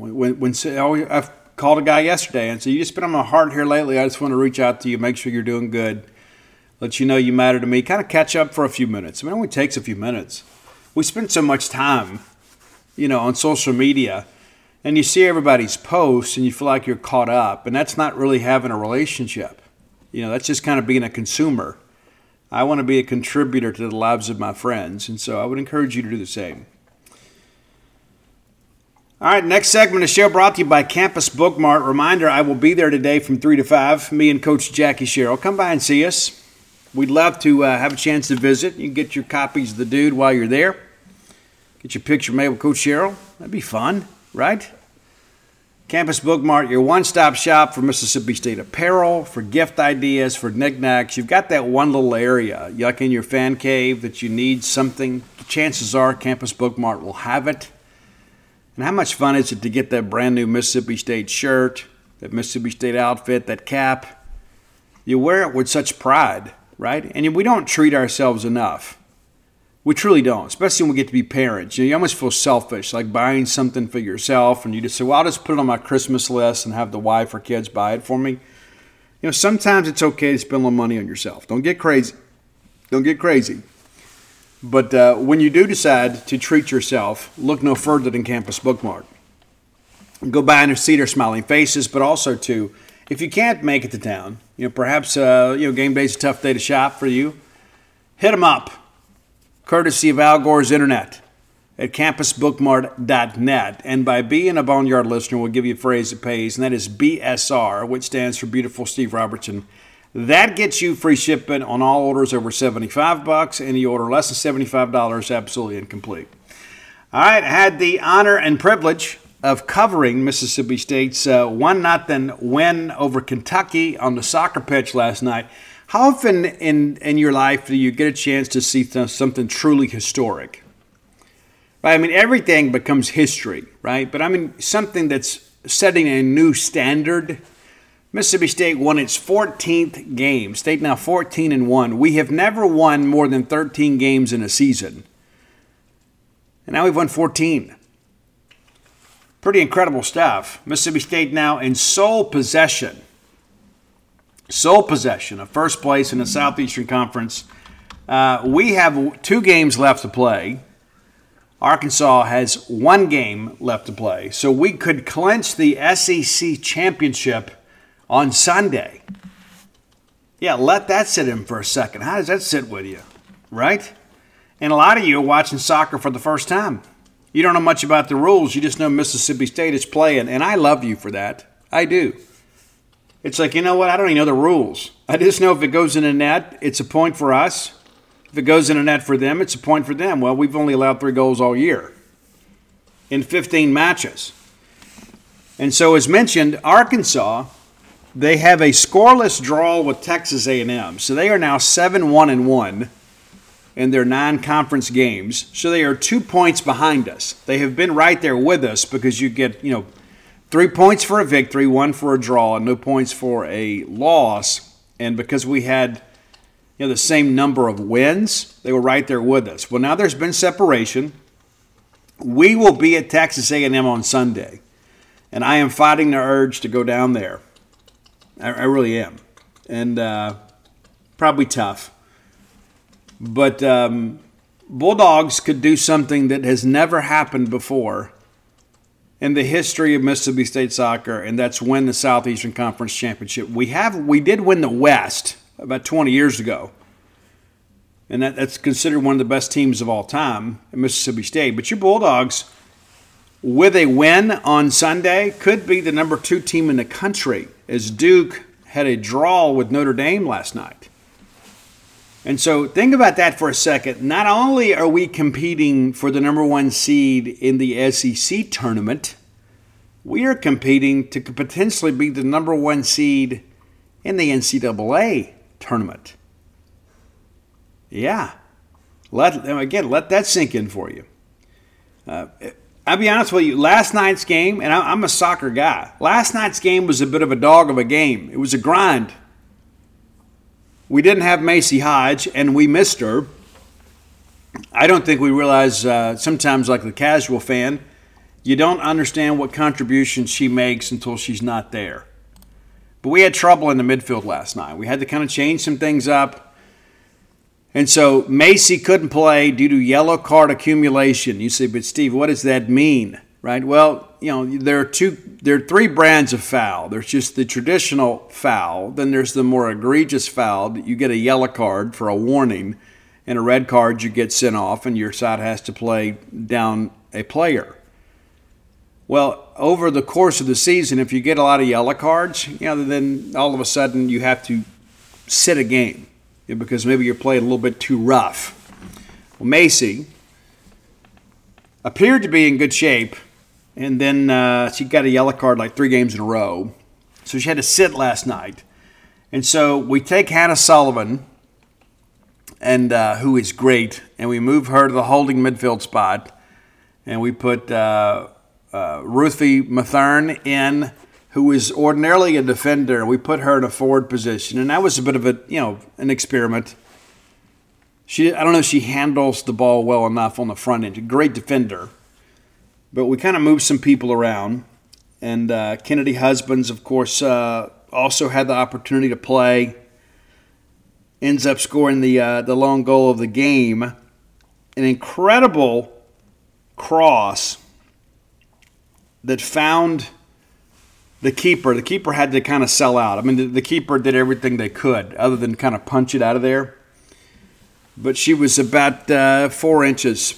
I've called a guy yesterday and said, you just been on my heart here lately. I just want to reach out to you, make sure you're doing good. Let you know you matter to me. Kind of catch up for a few minutes. It only takes a few minutes. We spend so much time, on social media, and you see everybody's posts and you feel like you're caught up. And that's not really having a relationship. That's just kind of being a consumer. I want to be a contributor to the lives of my friends. And so I would encourage you to do the same. All right, next segment of the show brought to you by Campus Book Mart. Reminder, I will be there today from 3 to 5. Me and Coach Jackie Sherrill. Come by and see us. We'd love to have a chance to visit. You can get your copies of The Dude while you're there. Get your picture made with Coach Sherrill. That'd be fun, right? Campus Book Mart, your one-stop shop for Mississippi State apparel, for gift ideas, for knickknacks. You've got that one little area, like in your fan cave, that you need something. Chances are Campus Book Mart will have it. And how much fun is it to get that brand new Mississippi State shirt, that Mississippi State outfit, that cap? You wear it with such pride, right? And we don't treat ourselves enough. We truly don't, especially when we get to be parents. You almost feel selfish, like buying something for yourself, and you just say, well, I'll just put it on my Christmas list and have the wife or kids buy it for me. Sometimes it's okay to spend a little money on yourself. Don't get crazy. Don't get crazy. But when you do decide to treat yourself, look no further than Campus Book Mart. Go by and see their smiling faces, but also, too, if you can't make it to town, perhaps game day's a tough day to shop for you, hit them up, courtesy of Al Gore's Internet at campusbookmart.net. And by being a Boneyard listener, we'll give you a phrase that pays, and that is BSR, which stands for Beautiful Steve Robertson. That gets you free shipping on all orders over $75. Any order less than $75, absolutely incomplete. All right, I had the honor and privilege of covering Mississippi State's 1-0 win over Kentucky on the soccer pitch last night. How often in your life do you get a chance to see something truly historic? Right? I mean, everything becomes history, right? But I mean, something that's setting a new standard. Mississippi State won its 14th game. State now 14-1. We have never won more than 13 games in a season. And now we've won 14. Pretty incredible stuff. Mississippi State now in sole possession of first place in the Southeastern Conference. We have 2 games left to play. Arkansas has 1 game left to play. So we could clinch the SEC championship on Sunday. Yeah, let that sit in for a second. How does that sit with you? Right? And a lot of you are watching soccer for the first time. You don't know much about the rules. You just know Mississippi State is playing. And I love you for that. I do. It's like, you know what? I don't even know the rules. I just know if it goes in the net, it's a point for us. If it goes in the net for them, it's a point for them. Well, we've only allowed 3 goals all year in 15 matches. And so, as mentioned, Arkansas, they have a scoreless draw with Texas A&M. So they are now 7-1-1 in their non-conference games. So they are 2 points behind us. They have been right there with us because you get, 3 points for a victory, 1 for a draw, and no points for a loss. And because we had the same number of wins, they were right there with us. Well, now there's been separation. We will be at Texas A&M on Sunday, and I am fighting the urge to go down there. I really am, and probably tough. But Bulldogs could do something that has never happened before in the history of Mississippi State soccer, and that's win the Southeastern Conference Championship. We did win the West about 20 years ago. And that's considered one of the best teams of all time at Mississippi State. But your Bulldogs, with a win on Sunday, could be the number 2 team in the country, as Duke had a draw with Notre Dame last night. And so think about that for a second. Not only are we competing for the number 1 seed in the SEC tournament, we are competing to potentially be the number 1 seed in the NCAA tournament. Yeah. Let that sink in for you. I'll be honest with you, last night's game, and I'm a soccer guy, last night's game was a bit of a dog of a game. It was a grind. We didn't have Macy Hodge, and we missed her. I don't think we realize sometimes, like the casual fan, you don't understand what contribution she makes until she's not there. But we had trouble in the midfield last night. We had to kind of change some things up. And so Macy couldn't play due to yellow card accumulation. You say, but Steve, what does that mean? Right? Well, there are 3 brands of foul. There's just the traditional foul. Then there's the more egregious foul. You get a yellow card for a warning, and a red card you get sent off, and your side has to play down a player. Well, over the course of the season, if you get a lot of yellow cards, then all of a sudden you have to sit a game because maybe you're playing a little bit too rough. Well, Macy appeared to be in good shape, and then she got a yellow card like 3 games in a row. So she had to sit last night. And so we take Hannah Sullivan, and who is great, and we move her to the holding midfield spot, and we put Ruthie Mathern in, who is ordinarily a defender. We put her in a forward position, and that was a bit of an experiment. I don't know if she handles the ball well enough on the front end. A great defender. But we kind of moved some people around. And Kennedy Husbands, of course, also had the opportunity to play. Ends up scoring the lone goal of the game. An incredible cross that found the keeper. The keeper had to kind of sell out. I mean, the keeper did everything they could other than kind of punch it out of there. But she was about 4 inches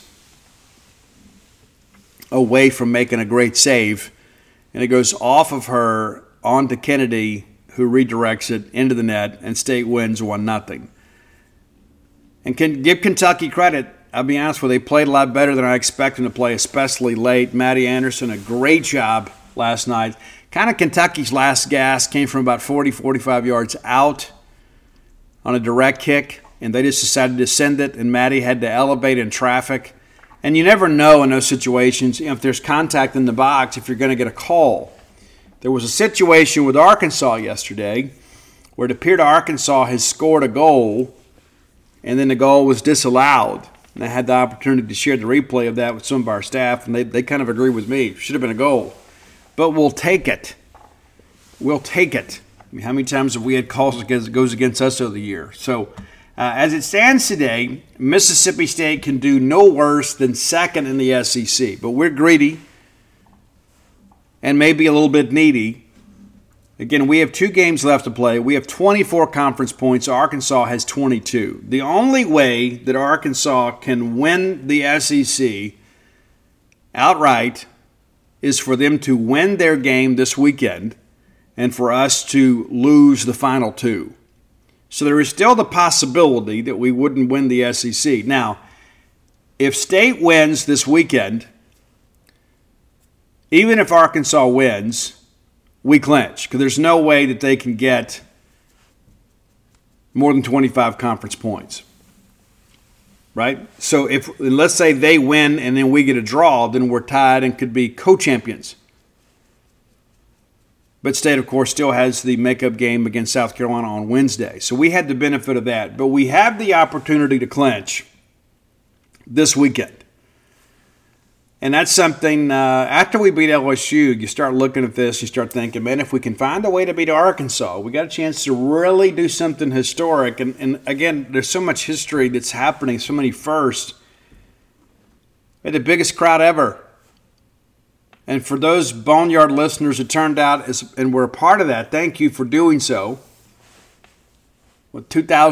away from making a great save. And it goes off of her onto Kennedy, who redirects it into the net, and State wins 1-0. And can give Kentucky credit. I'll be honest with you, they played a lot better than I expected them to play, especially late. Maddie Anderson, a great job last night. Kind of Kentucky's last gas came from about 40, 45 yards out on a direct kick, and they just decided to send it, and Maddie had to elevate in traffic And you never know in those situations if there's contact in the box, if you're going to get a call. There was a situation with Arkansas yesterday where it appeared Arkansas has scored a goal, and then the goal was disallowed. And I had the opportunity to share the replay of that with some of our staff, and they kind of agree with me. It should have been a goal. But we'll take it. We'll take it. I mean, how many times have we had calls that goes against us over the year? So as it stands today, Mississippi State can do no worse than second in the SEC. But we're greedy and maybe a little bit needy. Again, we have 2 games left to play. We have 24 conference points. Arkansas has 22. The only way that Arkansas can win the SEC outright is for them to win their game this weekend and for us to lose the final 2. So there is still the possibility that we wouldn't win the SEC. Now, if State wins this weekend, even if Arkansas wins, we clinch, because there's no way that they can get more than 25 conference points, right? So let's say they win and then we get a draw, then we're tied and could be co-champions. But State, of course, still has the makeup game against South Carolina on Wednesday. So we had the benefit of that. But we have the opportunity to clinch this weekend. And that's something, after we beat LSU, you start looking at this, you start thinking, man, if we can find a way to beat Arkansas, we got a chance to really do something historic. And again, there's so much history that's happening, so many firsts. We had the biggest crowd ever. And for those Boneyard listeners who turned out and were a part of that, thank you for doing so. With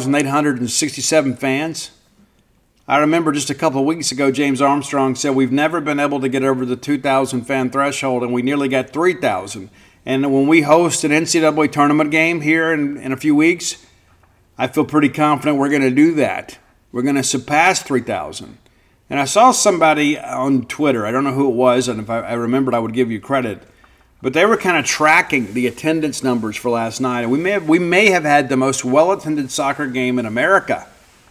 2,867 fans. I remember just a couple of weeks ago, James Armstrong said we've never been able to get over the 2,000 fan threshold, and we nearly got 3,000. And when we host an NCAA tournament game here in a few weeks, I feel pretty confident we're going to do that. We're going to surpass 3,000. And I saw somebody on Twitter, I don't know who it was, and if I remembered I would give you credit, but they were kind of tracking the attendance numbers for last night. And we may have had the most well-attended soccer game in America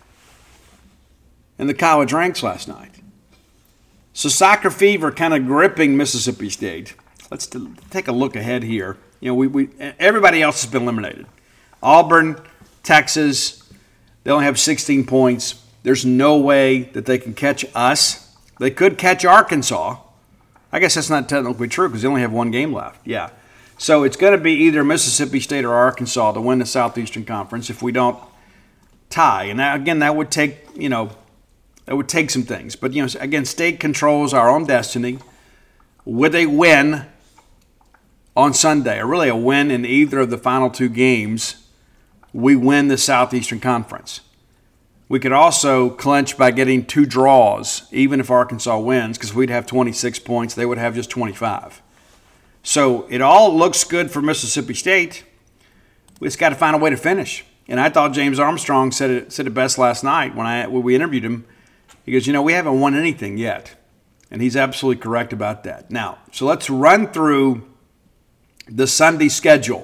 in the college ranks last night. So soccer fever kind of gripping Mississippi State. Let's take a look ahead here. You know, everybody else has been eliminated. Auburn, Texas, they only have 16 points. There's no way that they can catch us. They could catch Arkansas. I guess that's not technically true because they only have 1 game left. Yeah. So it's going to be either Mississippi State or Arkansas to win the Southeastern Conference if we don't tie. And again, that would take, it would take some things. But, again, State controls our own destiny. With a win on Sunday, or really a win in either of the final 2 games, we win the Southeastern Conference. We could also clinch by getting 2 draws, even if Arkansas wins, because we'd have 26 points. They would have just 25. So it all looks good for Mississippi State. We just got to find a way to finish. And I thought James Armstrong said it best last night when we interviewed him. He goes, we haven't won anything yet. And he's absolutely correct about that. Now, so let's run through the Sunday schedule.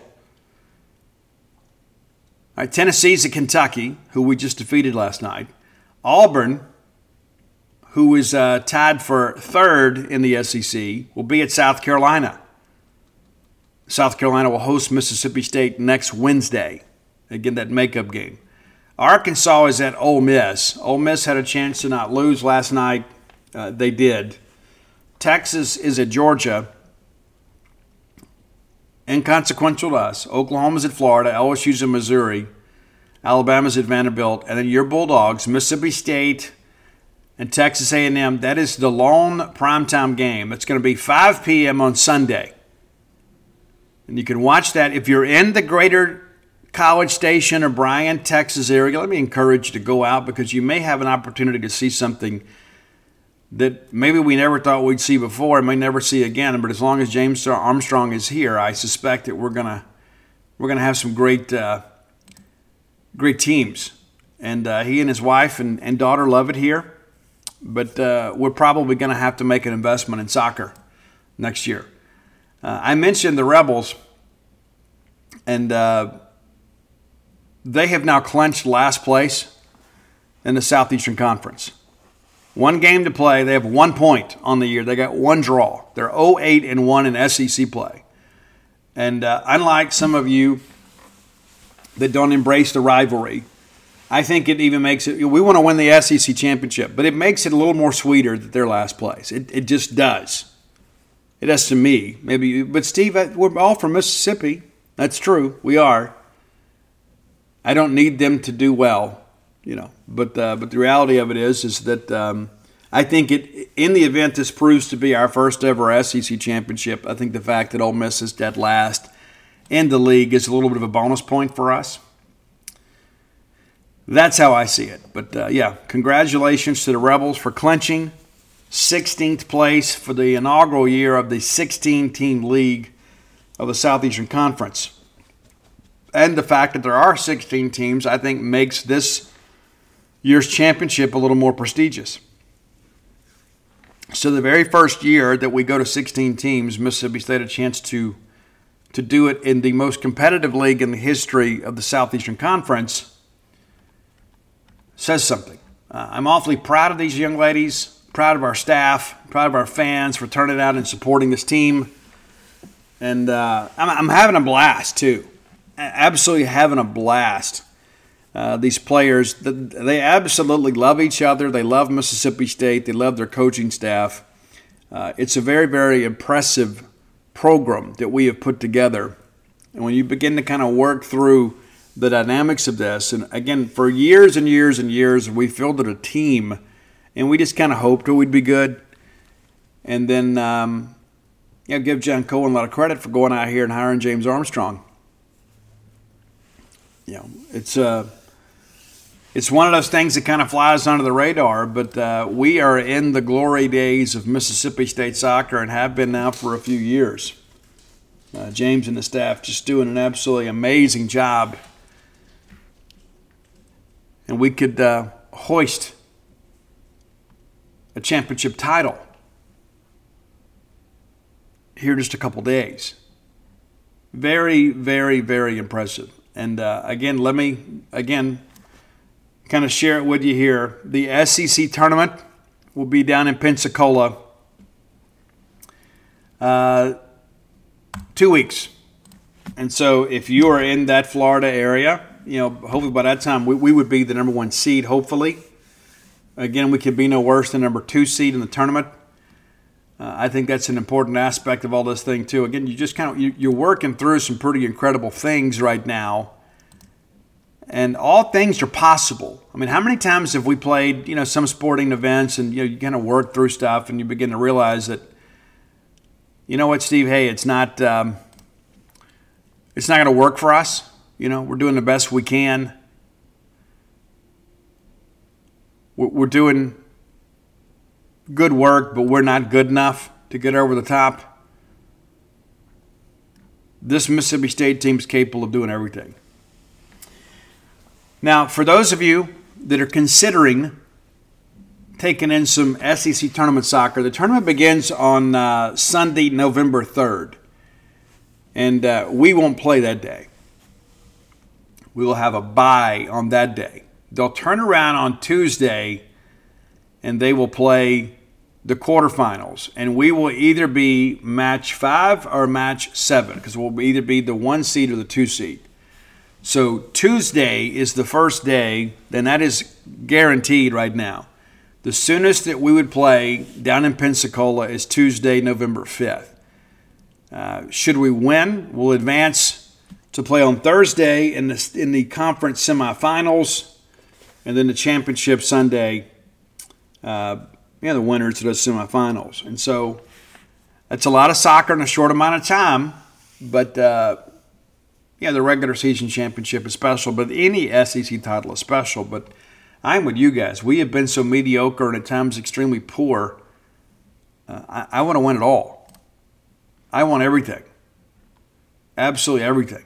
All right, Tennessee's at Kentucky, who we just defeated last night. Auburn, who is tied for 3rd in the SEC, will be at South Carolina. South Carolina will host Mississippi State next Wednesday. Again, that makeup game. Arkansas is at Ole Miss. Ole Miss had a chance to not lose last night. They did. Texas is at Georgia. Inconsequential to us. Oklahoma's at Florida. LSU's at Missouri. Alabama's at Vanderbilt. And then your Bulldogs, Mississippi State and Texas A&M. That is the lone primetime game. It's going to be 5 p.m. on Sunday. And you can watch that. If you're in the greater College Station or Bryan, Texas area, let me encourage you to go out because you may have an opportunity to see something that maybe we never thought we'd see before and may never see again. But as long as James Armstrong is here, I suspect that we're gonna have some great teams. And he and his wife and daughter love it here. But we're probably going to have to make an investment in soccer next year. I mentioned the Rebels, and they have now clinched last place in the Southeastern Conference. One game to play. They have 1 point on the year. They got one draw. They're 0-8-1 in SEC play. And unlike some of you that don't embrace the rivalry, I think it even makes it – we want to win the SEC championship, but it makes it a little more sweeter that they're last place. It just does. It does to me. Maybe, but Steve, we're all from Mississippi. That's true. We are. I don't need them to do well, But the reality of it is that I think in the event this proves to be our first ever SEC championship, I think the fact that Ole Miss is dead last in the league is a little bit of a bonus point for us. That's how I see it. But congratulations to the Rebels for clinching 16th place for the inaugural year of the 16-team league of the Southeastern Conference. And the fact that there are 16 teams, I think, makes this year's championship a little more prestigious. So the very first year that we go to 16 teams, Mississippi State had a chance to do it in the most competitive league in the history of the Southeastern Conference says something. I'm awfully proud of these young ladies, proud of our staff, proud of our fans for turning out and supporting this team. And I'm having a blast, too. Absolutely having a blast. These players, they absolutely love each other. They love Mississippi State. They love their coaching staff. It's a very, very impressive program that we have put together. And when you begin to kind of work through the dynamics of this, and again, for years and years and years, we fielded a team, and we just kind of hoped it would be good. And then, give John Cohen a lot of credit for going out here and hiring James Armstrong. It's one of those things that kind of flies under the radar, but we are in the glory days of Mississippi State soccer and have been now for a few years. James and the staff just doing an absolutely amazing job. And we could hoist a championship title here in just a couple days. Very, very, very impressive. And let me kind of share it with you here. The SEC tournament will be down in Pensacola 2 weeks. And so if you are in that Florida area, hopefully by that time we would be the number 1 seed, hopefully. Again, we could be no worse than number 2 seed in the tournament. I think that's an important aspect of all this thing, too. Again, you just you're working through some pretty incredible things right now. And all things are possible. I mean, how many times have we played, some sporting events and, you kind of work through stuff and you begin to realize that, you know what, Steve, hey, it's not going to work for us. We're doing the best we can. We're doing good work, but we're not good enough to get over the top. This Mississippi State team is capable of doing everything. Now, for those of you that are considering taking in some SEC tournament soccer, the tournament begins on Sunday, November 3rd. And we won't play that day. We will have a bye on that day. They'll turn around on Tuesday and they will play the quarterfinals. And we will either be match 5 or match 7 because we'll either be the 1 seed or the 2 seed. So Tuesday is the first day, then that is guaranteed right now. The soonest that we would play down in Pensacola is Tuesday, November 5th. Should we win, we'll advance to play on Thursday in the conference semifinals, and then the championship Sunday, the winners of those semifinals. And so that's a lot of soccer in a short amount of time, but the regular season championship is special, but any SEC title is special. But I'm with you guys. We have been so mediocre and at times extremely poor. I want to win it all. I want everything. Absolutely everything.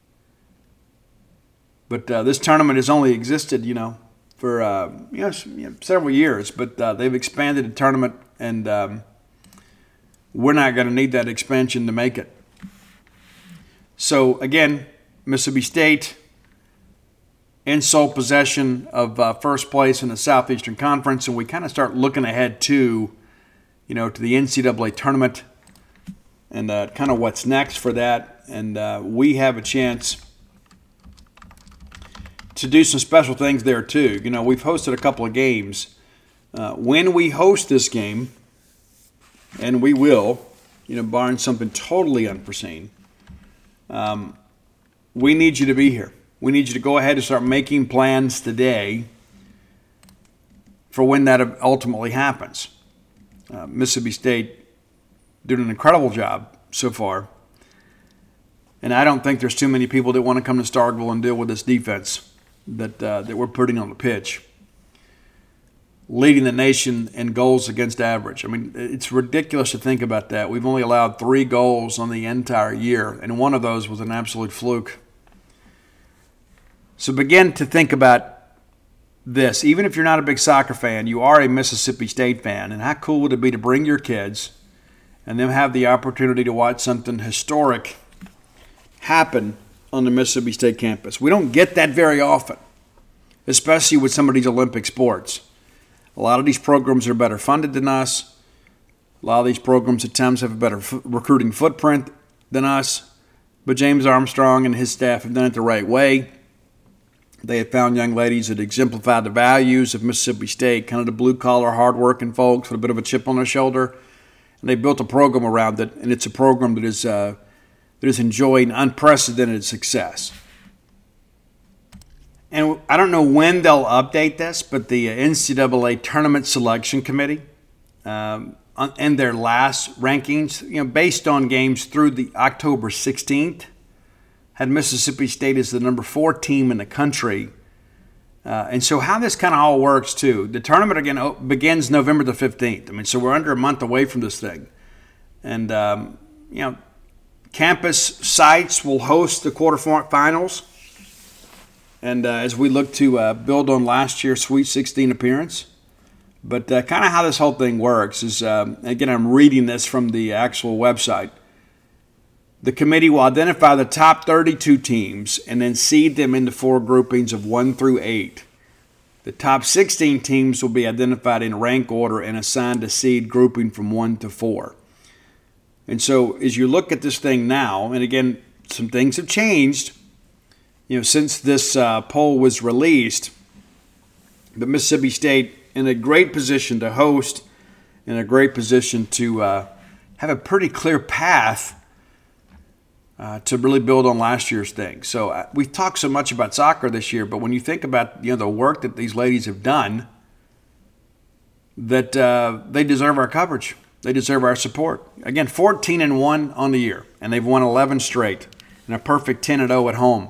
But this tournament has only existed, for several years. But they've expanded the tournament, and we're not going to need that expansion to make it. So, again, Mississippi State in sole possession of first place in the Southeastern Conference, and we kind of start looking ahead to the NCAA tournament and kind of what's next for that. And we have a chance to do some special things there too. We've hosted a couple of games. When we host this game, and we will, barring something totally unforeseen, we need you to be here. We need you to go ahead and start making plans today for when that ultimately happens. Mississippi State did an incredible job so far, and I don't think there's too many people that want to come to Starkville and deal with this defense that we're putting on the pitch, leading the nation in goals against average. I mean, it's ridiculous to think about that. We've only allowed 3 goals on the entire year, and one of those was an absolute fluke. So begin to think about this. Even if you're not a big soccer fan, you are a Mississippi State fan, and how cool would it be to bring your kids and them have the opportunity to watch something historic happen on the Mississippi State campus? We don't get that very often, especially with some of these Olympic sports. A lot of these programs are better funded than us. A lot of these programs at times have a better recruiting footprint than us. But James Armstrong and his staff have done it the right way. They have found young ladies that exemplify the values of Mississippi State, kind of the blue-collar, hard-working folks with a bit of a chip on their shoulder. And they built a program around it, and it's a program that is enjoying unprecedented success. And I don't know when they'll update this, but the NCAA Tournament Selection Committee, in their last rankings, based on games through the October 16th, had Mississippi State as the number 4 team in the country. And so how this kind of all works, too. The tournament, again, begins November the 15th. I mean, so we're under a month away from this thing. And, campus sites will host the quarterfinals. And as we look to build on last year's Sweet 16 appearance. But kind of how this whole thing works is, again, I'm reading this from the actual website. The committee will identify the top 32 teams and then seed them into 4 groupings of 1 through 8. The top 16 teams will be identified in rank order and assigned a seed grouping from 1 to 4. And so as you look at this thing now, and again, some things have changed, since this poll was released, but Mississippi State in a great position to host, in a great position to have a pretty clear path to really build on last year's thing. So we've talked so much about soccer this year, but when you think about the work that these ladies have done, that they deserve our coverage. They deserve our support. Again, 14-1 on the year, and they've won 11 straight, and a perfect 10-0 at home.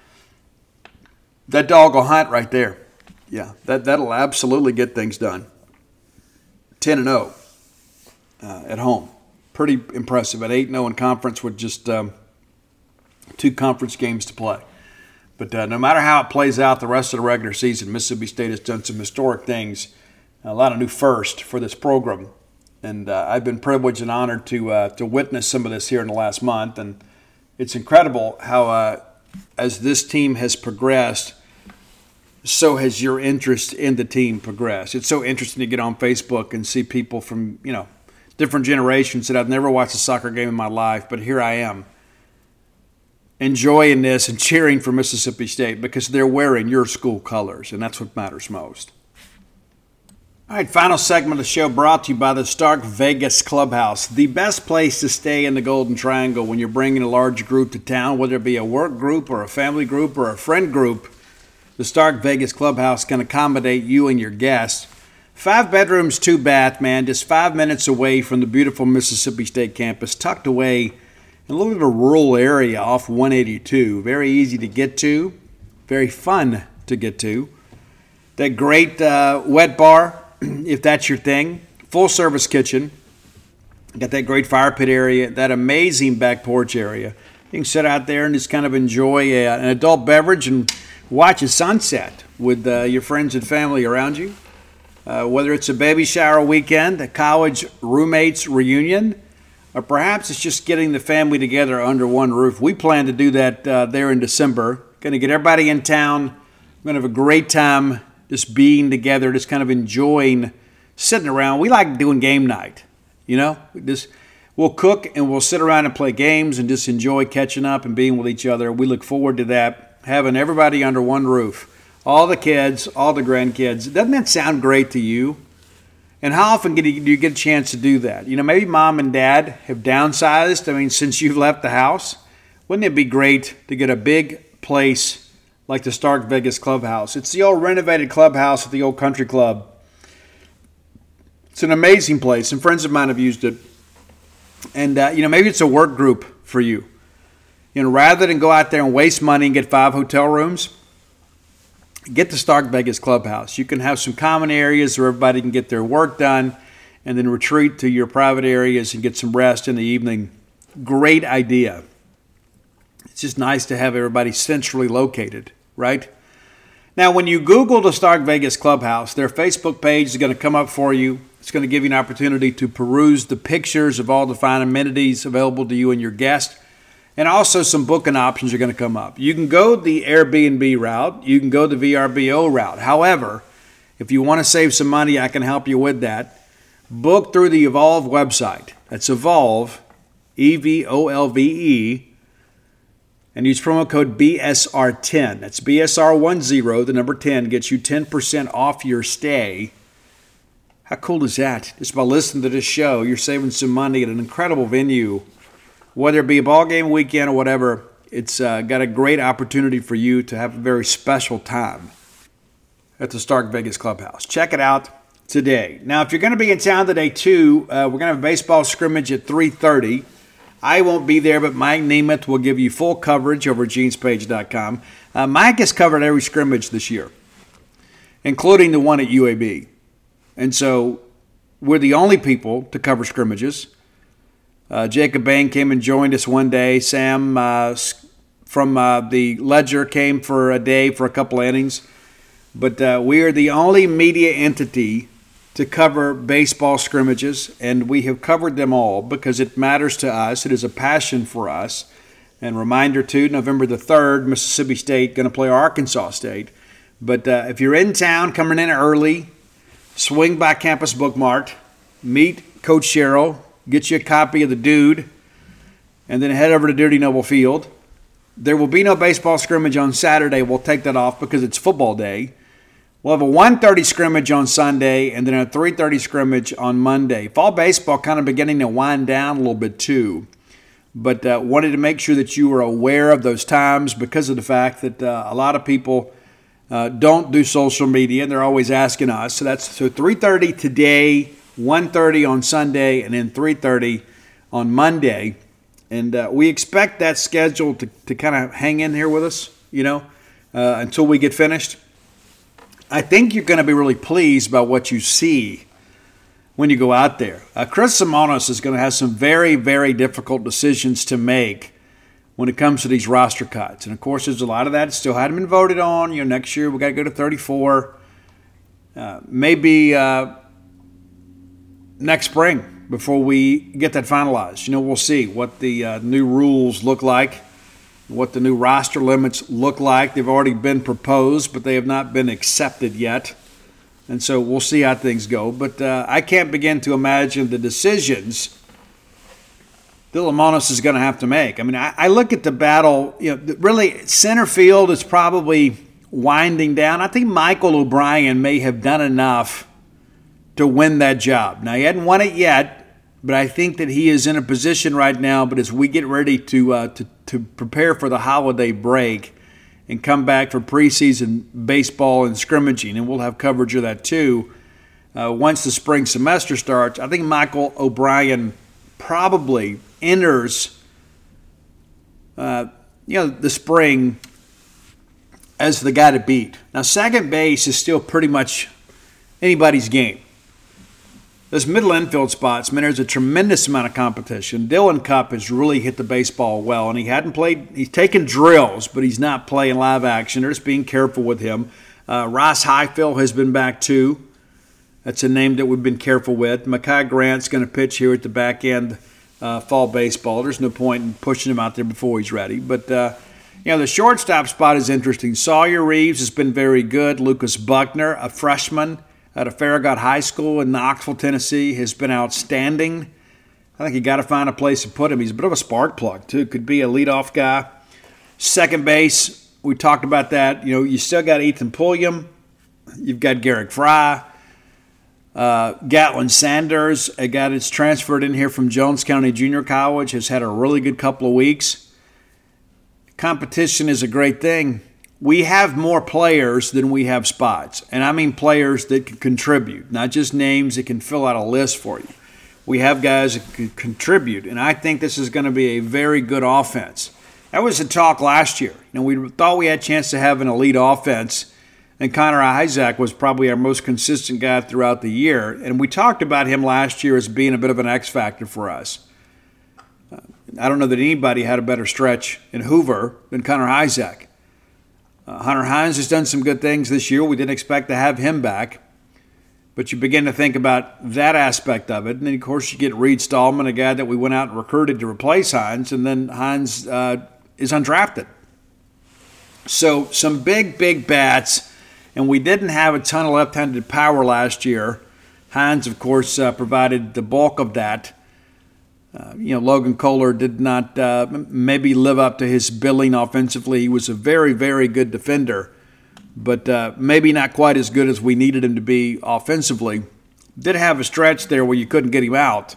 That dog will hunt right there. Yeah, that'll absolutely get things done. 10-0 at home. Pretty impressive. At 8-0 in conference with just 2 conference games to play. But no matter how it plays out the rest of the regular season, Mississippi State has done some historic things, a lot of new firsts for this program. And I've been privileged and honored to witness some of this here in the last month. And it's incredible how, as this team has progressed, so has your interest in the team progressed. It's so interesting to get on Facebook and see people from, different generations that I've never watched a soccer game in my life, but here I am enjoying this and cheering for Mississippi State because they're wearing your school colors, and that's what matters most. All right, final segment of the show brought to you by the Stark Vegas Clubhouse, the best place to stay in the Golden Triangle when you're bringing a large group to town, whether it be a work group or a family group or a friend group. The Stark Vegas Clubhouse can accommodate you and your guests. 5 bedrooms, 2 bath, man, just 5 minutes away from the beautiful Mississippi State campus, tucked away in a little bit of a rural area off 182. Very easy to get to, very fun to get to. That great wet bar, if that's your thing. Full service kitchen. Got that great fire pit area, that amazing back porch area. You can sit out there and just kind of enjoy an adult beverage and watch a sunset with your friends and family around you. Whether it's a baby shower weekend, a college roommates reunion, or perhaps it's just getting the family together under one roof. We plan to do that there in December. Going to get everybody in town We're going to have a great time just being together, just kind of enjoying sitting around. We like doing game night, We'll cook and we'll sit around and play games and just enjoy catching up and being with each other. We look forward to that, having everybody under one roof. All the kids, all the grandkids. Doesn't that sound great to you? And how often do you get a chance to do that? Maybe mom and dad have downsized. Since you've left the house, wouldn't it be great to get a big place like the Stark Vegas Clubhouse? It's the old renovated clubhouse at the old country club. It's an amazing place, and friends of mine have used it. And, maybe it's a work group for you. Rather than go out there and waste money and get 5 hotel rooms, get the Stark Vegas Clubhouse. You can have some common areas where everybody can get their work done and then retreat to your private areas and get some rest in the evening. Great idea. It's just nice to have everybody centrally located, right? Now, when you Google the Stark Vegas Clubhouse, their Facebook page is going to come up for you. It's going to give you an opportunity to peruse the pictures of all the fine amenities available to you and your guest. And also some booking options are going to come up. You can go the Airbnb route. You can go the VRBO route. However, if you want to save some money, I can help you with that. Book through the Evolve website. That's Evolve, EVOLVE, and use promo code BSR10. That's BSR10, the number 10, gets you 10% off your stay. How cool is that? Just by listening to this show, you're saving some money at an incredible venue. Whether it be a ball game weekend or whatever, it's got a great opportunity for you to have a very special time at the Stark Vegas Clubhouse. Check it out today. Now, if you're going to be in town today, too, we're going to have a baseball scrimmage at 3:30. I won't be there, but Mike Nemeth will give you full coverage over at genespage.com. Mike has covered every scrimmage this year, including the one at UAB. And so we're the only people to cover scrimmages. Jacob Bain came and joined us one day. Sam from the Ledger came for a day for a couple innings. But we are the only media entity to cover baseball scrimmages, and we have covered them all because it matters to us. It is a passion for us. And reminder, too, November the 3rd, Mississippi State going to play Arkansas State. But if you're in town, coming in early, swing by Campus Bookmart, meet Coach Sherrill, get you a copy of The Dude, and then head over to Duty Noble Field. There will be no baseball scrimmage on Saturday. We'll take that off because it's football day. We'll have a 1:30 scrimmage on Sunday and then a 3:30 scrimmage on Monday. Fall baseball kind of beginning to wind down a little bit too. But wanted to make sure that you were aware of those times because of the fact that a lot of people don't do social media, and they're always asking us. So 3:30 today, 1:30 on Sunday, and then 3:30 on Monday. And we expect that schedule to kind of hang in here with us, until we get finished. I think you're going to be really pleased by what you see when you go out there. Chris Simonis is going to have some very, very difficult decisions to make when it comes to these roster cuts. And, of course, there's a lot of that still hadn't been voted on. Next year we got to go to 34. Maybe next spring before we get that finalized. We'll see what the new rules look like, what the new roster limits look like. They've already been proposed, but they have not been accepted yet. And so we'll see how things go. But I can't begin to imagine the decisions that Lemonis is going to have to make. I look at the battle, really center field is probably winding down. I think Michael O'Brien may have done enough to win that job. Now, he hadn't won it yet, but I think that he is in a position right now. But as we get ready to prepare for the holiday break and come back for preseason baseball and scrimmaging, and we'll have coverage of that too, once the spring semester starts, I think Michael O'Brien probably enters the spring as the guy to beat. Now, second base is still pretty much anybody's game. Those middle infield spots, there's a tremendous amount of competition. Dylan Cupp has really hit the baseball well, and he hadn't played. He's taken drills, but he's not playing live action. They're just being careful with him. Ross Highfill has been back too. That's a name that we've been careful with. Mekhi Grant's going to pitch here at the back end fall baseball. There's no point in pushing him out there before he's ready. But, The shortstop spot is interesting. Sawyer Reeves has been very good. Lucas Buckner, a freshman out of Farragut High School in Knoxville, Tennessee, has been outstanding. I think you got to find a place to put him. He's a bit of a spark plug, too. Could be a leadoff guy. Second base, we talked about that. You still got Ethan Pulliam. You've got Garrick Fry. Gatlin Sanders, a guy that's transferred in here from Jones County Junior College, has had a really good couple of weeks. Competition is a great thing. We have more players than we have spots. And I mean players that can contribute, not just names that can fill out a list for you. We have guys that can contribute, and I think this is going to be a very good offense. That was the talk last year. We thought we had a chance to have an elite offense, and Connor Isaac was probably our most consistent guy throughout the year. And we talked about him last year as being a bit of an X factor for us. I don't know that anybody had a better stretch in Hoover than Connor Isaac. Hunter Hines has done some good things this year. We didn't expect to have him back. But you begin to think about that aspect of it. And then, of course, you get Reed Stallman, a guy that we went out and recruited to replace Hines, and then Hines is undrafted. So some big, big bats, and we didn't have a ton of left-handed power last year. Hines, of course, provided the bulk of that. Logan Kohler did not maybe live up to his billing offensively. He was a very, very good defender, but maybe not quite as good as we needed him to be offensively. Did have a stretch there where you couldn't get him out.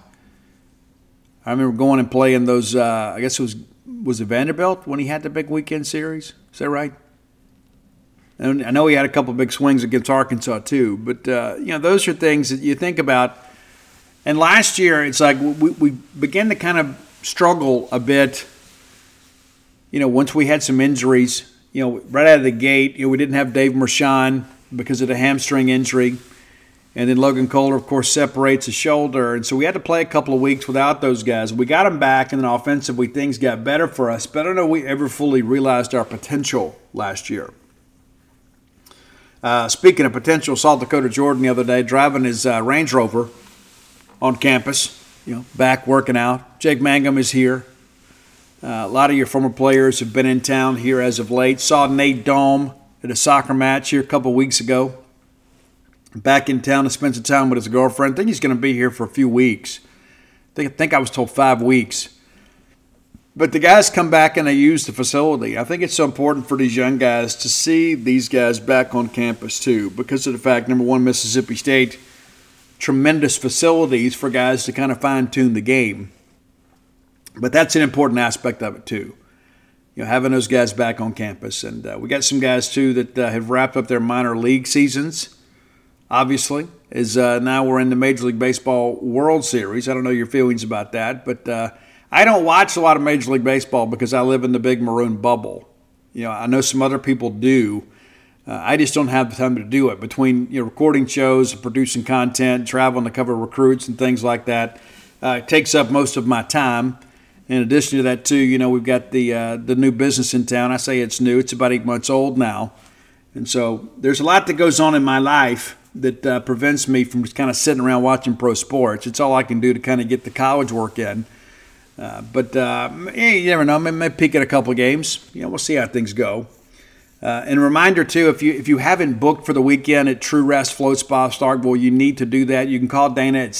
I remember going and playing those, I guess it was it Vanderbilt when he had the big weekend series? Is that right? And I know he had a couple of big swings against Arkansas too, but those are things that you think about. And last year, it's like we began to kind of struggle a bit, once we had some injuries. Right out of the gate, we didn't have Dave Mershon because of the hamstring injury. And then Logan Kohler, of course, separates his shoulder. And so we had to play a couple of weeks without those guys. We got them back, and then offensively things got better for us. But I don't know if we ever fully realized our potential last year. Speaking of potential, saw Dakota Jordan the other day driving his Range Rover on campus, back working out. Jake Mangum is here. A lot of your former players have been in town here as of late. Saw Nate Dome at a soccer match here a couple of weeks ago. Back in town to spend some time with his girlfriend. I think he's going to be here for a few weeks. I think I was told 5 weeks. But the guys come back and they use the facility. I think it's so important for these young guys to see these guys back on campus too, because of the fact, number one, Mississippi State, tremendous facilities for guys to kind of fine-tune the game. But that's an important aspect of it too, having those guys back on campus. And we got some guys too that have wrapped up their minor league seasons, obviously, as now we're in the Major League Baseball World Series. I don't know your feelings about that, but I don't watch a lot of Major League Baseball because I live in the big maroon bubble. I know some other people do. I just don't have the time to do it. Between recording shows, producing content, traveling to cover recruits and things like that, it takes up most of my time. In addition to that, too, we've got the new business in town. I say it's new. It's about 8 months old now. And so there's a lot that goes on in my life that prevents me from just kind of sitting around watching pro sports. It's all I can do to kind of get the college work in. But you never know. Maybe peek at a couple of games. We'll see how things go. And a reminder, too, if you haven't booked for the weekend at True Rest Float Spa Starkville, you need to do that. You can call Dana at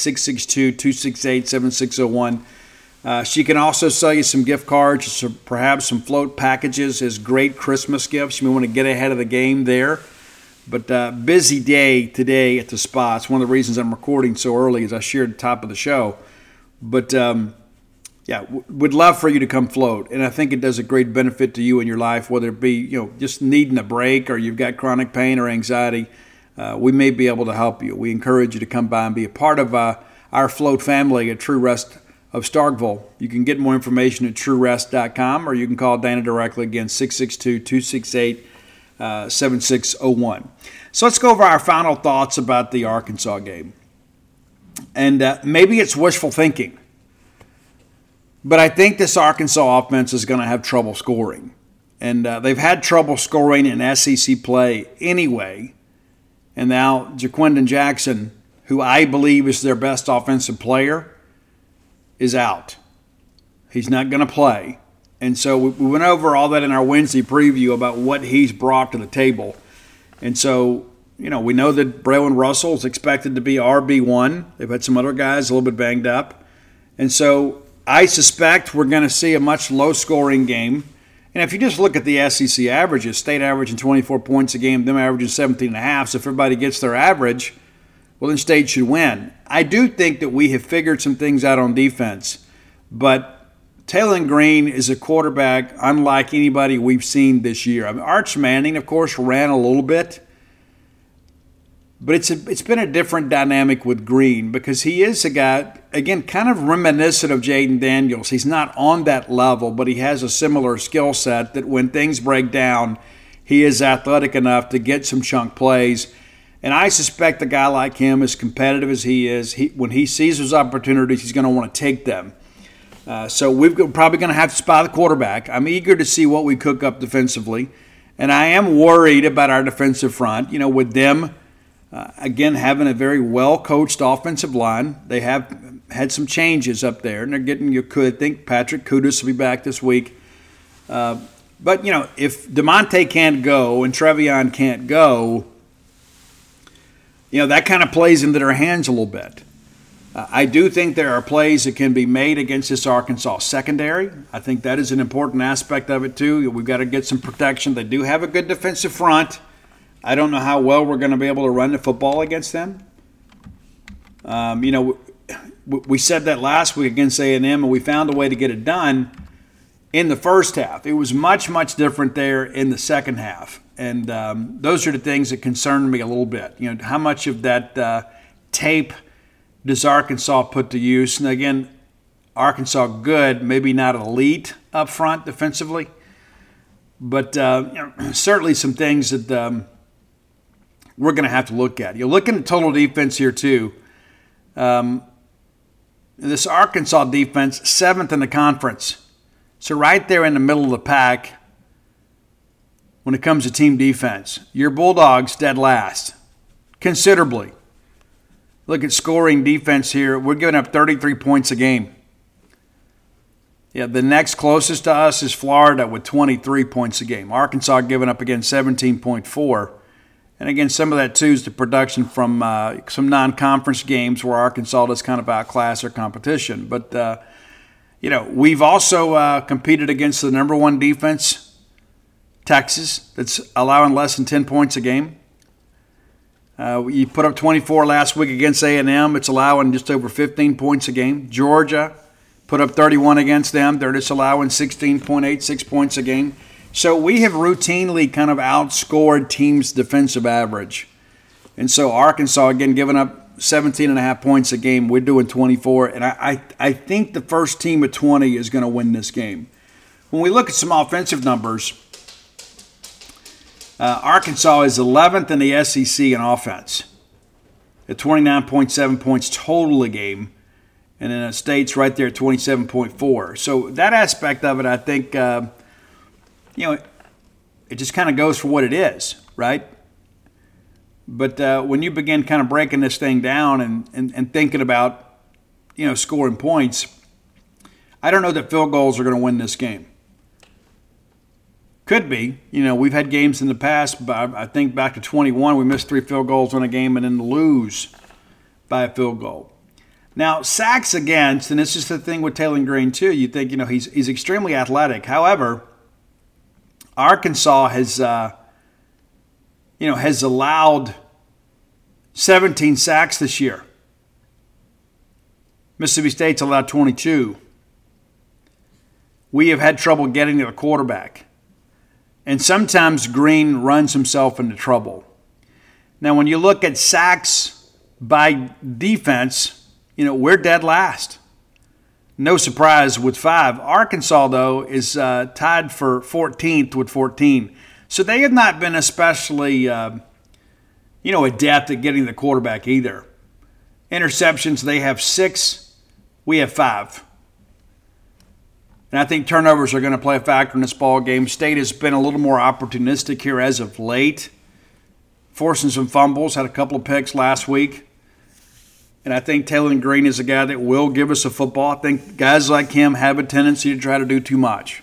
662-268-7601. She can also sell you some gift cards, perhaps some float packages as great Christmas gifts. You may want to get ahead of the game there. But busy day today at the spa. It's one of the reasons I'm recording so early, as I shared at the top of the show. But, would love for you to come float. And I think it does a great benefit to you in your life, whether it be, just needing a break or you've got chronic pain or anxiety. We may be able to help you. We encourage you to come by and be a part of our float family at True Rest of Starkville. You can get more information at TrueRest.com, or you can call Dana directly, again, 662-268-7601. So let's go over our final thoughts about the Arkansas game. And maybe it's wishful thinking, but I think this Arkansas offense is going to have trouble scoring. And they've had trouble scoring in SEC play anyway. And now Jaquindon Jackson, who I believe is their best offensive player, is out. He's not going to play. And so we went over all that in our Wednesday preview about what he's brought to the table. And so, we know that Braylon Russell is expected to be RB1. They've had some other guys a little bit banged up. And so I suspect we're going to see a much low-scoring game. And if you just look at the SEC averages, State averaging 24 points a game, them averaging 17.5. So if everybody gets their average, well, then State should win. I do think that we have figured some things out on defense. But Taylen Green is a quarterback unlike anybody we've seen this year. Arch Manning, of course, ran a little bit. But it's been a different dynamic with Green because he is a guy, again, kind of reminiscent of Jaden Daniels. He's not on that level, but he has a similar skill set that when things break down, he is athletic enough to get some chunk plays. And I suspect a guy like him, as competitive as he is, when he sees those opportunities, he's going to want to take them. So we're probably going to have to spy the quarterback. I'm eager to see what we cook up defensively. And I am worried about our defensive front, with them. Again, having a very well-coached offensive line. They have had some changes up there, and they're getting I think Patrick Kudus will be back this week. But, if DeMonte can't go and Trevion can't go, that kind of plays into their hands a little bit. I do think there are plays that can be made against this Arkansas secondary. I think that is an important aspect of it, too. We've got to get some protection. They do have a good defensive front. I don't know how well we're going to be able to run the football against them. We said that last week against A&M, and we found a way to get it done in the first half. It was much, much different there in the second half. And those are the things that concern me a little bit. How much of that tape does Arkansas put to use? And again, Arkansas good, maybe not elite up front defensively. But certainly some things that we're going to have to look at. You're looking at total defense here, too. This Arkansas defense, 7th in the conference. So right there in the middle of the pack when it comes to team defense. Your Bulldogs dead last, considerably. Look at scoring defense here. We're giving up 33 points a game. Yeah, the next closest to us is Florida with 23 points a game. Arkansas giving up, again, 17.4. And again, some of that, too, is the production from some non-conference games where Arkansas does kind of outclass their competition. But, we've also competed against the number one defense, Texas, that's allowing less than 10 points a game. You put up 24 last week against A&M. It's allowing just over 15 points a game. Georgia put up 31 against them. They're just allowing 16.86 points a game. So we have routinely kind of outscored teams' defensive average. And so Arkansas, again, giving up 17.5 points a game. We're doing 24. And I think the first team at 20 is going to win this game. When we look at some offensive numbers, Arkansas is 11th in the SEC in offense at 29.7 points total a game. And then State's right there at 27.4. So that aspect of it, I think, it just kind of goes for what it is, right? But when you begin kind of breaking this thing down and thinking about, scoring points, I don't know that field goals are going to win this game. Could be. We've had games in the past, but I think back to 21, we missed 3 field goals in a game and then lose by a field goal. Now, sacks against, and this is the thing with Taylen Green too, you think, he's extremely athletic. However, Arkansas has allowed 17 sacks this year. Mississippi State's allowed 22. We have had trouble getting to the quarterback. And sometimes Green runs himself into trouble. Now, when you look at sacks by defense, we're dead last. No surprise with 5. Arkansas, though, is tied for 14th with 14. So they have not been especially, adept at getting the quarterback either. Interceptions, they have 6. We have 5. And I think turnovers are going to play a factor in this ball game. State has been a little more opportunistic here as of late, forcing some fumbles, had a couple of picks last week. And I think Taylen Green is a guy that will give us a football. I think guys like him have a tendency to try to do too much.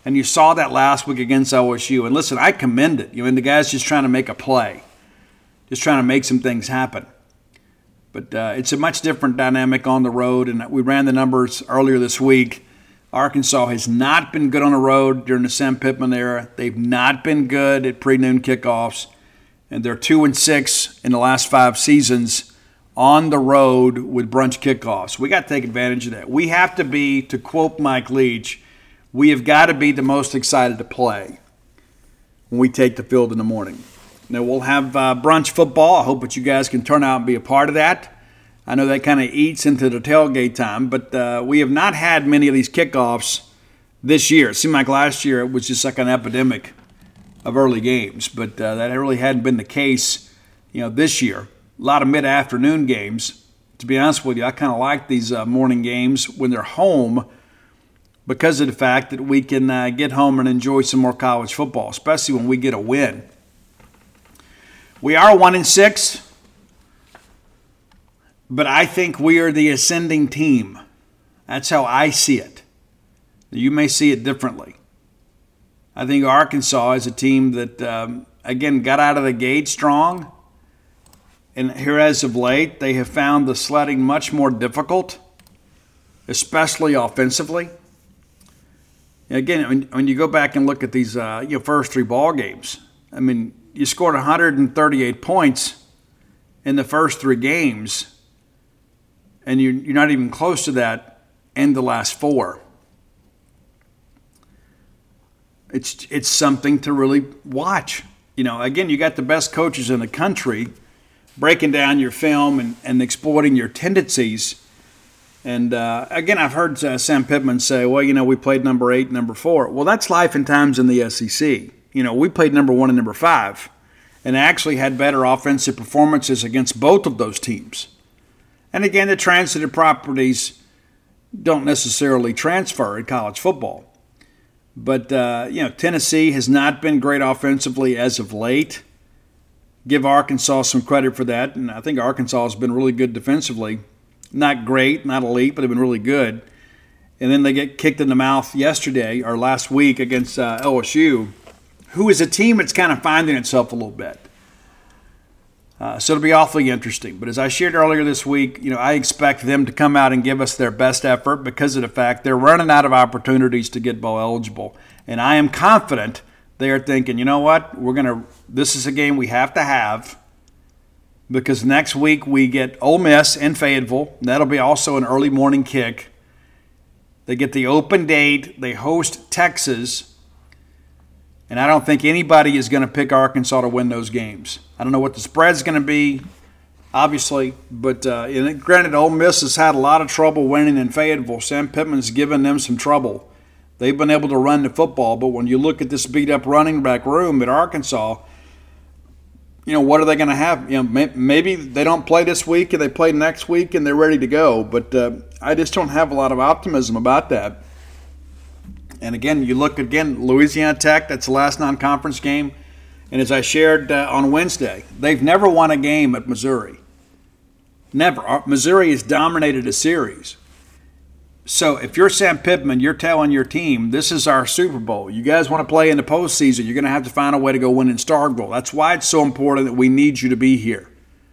And you saw that last week against LSU. And listen, I commend it. And the guy's just trying to make a play, just trying to make some things happen. But it's a much different dynamic on the road. And we ran the numbers earlier this week. Arkansas has not been good on the road during the Sam Pittman era. They've not been good at pre-noon kickoffs. And they're 2-6 in the last 5 seasons on the road with brunch kickoffs. We got to take advantage of that. We have to be, to quote Mike Leach, we have got to be the most excited to play when we take the field in the morning. Now, we'll have brunch football. I hope that you guys can turn out and be a part of that. I know that kind of eats into the tailgate time, but we have not had many of these kickoffs this year. It seemed like last year it was just like an epidemic of early games, but that really hadn't been the case, this year. A lot of mid-afternoon games. To be honest with you, I kind of like these morning games when they're home, because of the fact that we can get home and enjoy some more college football, especially when we get a win. We are 1-6, but I think we are the ascending team. That's how I see it. You may see it differently. I think Arkansas is a team that, again, got out of the gate strong. And here as of late, they have found the sledding much more difficult, especially offensively. Again, when you go back and look at these first 3 ball games, I mean, you scored 138 points in the first 3 games, and you're not even close to that in the last 4. It's something to really watch. Again, you got the best coaches in the country breaking down your film and exploiting your tendencies. And, again, I've heard Sam Pittman say, well, we played number 8, number 4. Well, that's life and times in the SEC. We played number 1 and number 5 and actually had better offensive performances against both of those teams. And, again, the transitive properties don't necessarily transfer in college football. But, Tennessee has not been great offensively as of late. Give Arkansas some credit for that. And I think Arkansas has been really good defensively. Not great, not elite, but they've been really good. And then they get kicked in the mouth yesterday or last week against LSU, who is a team that's kind of finding itself a little bit. So it'll be awfully interesting. But as I shared earlier this week, I expect them to come out and give us their best effort because of the fact they're running out of opportunities to get bowl eligible. And I am confident they are thinking, you know what, this is a game we have to have. Because next week we get Ole Miss in Fayetteville. That'll be also an early morning kick. They get the open date. They host Texas. And I don't think anybody is going to pick Arkansas to win those games. I don't know what the spread's going to be, obviously. But granted, Ole Miss has had a lot of trouble winning in Fayetteville. Sam Pittman's given them some trouble. They've been able to run the football. But when you look at this beat-up running back room at Arkansas, what are they going to have? Maybe they don't play this week and they play next week and they're ready to go. But I just don't have a lot of optimism about that. And again, you look Louisiana Tech, that's the last non-conference game. And as I shared on Wednesday, they've never won a game at Missouri. Never. Missouri has dominated a series. So if you're Sam Pittman, you're telling your team, this is our Super Bowl. You guys want to play in the postseason, you're going to have to find a way to go win in Starkville. That's why it's so important that we need you to be here.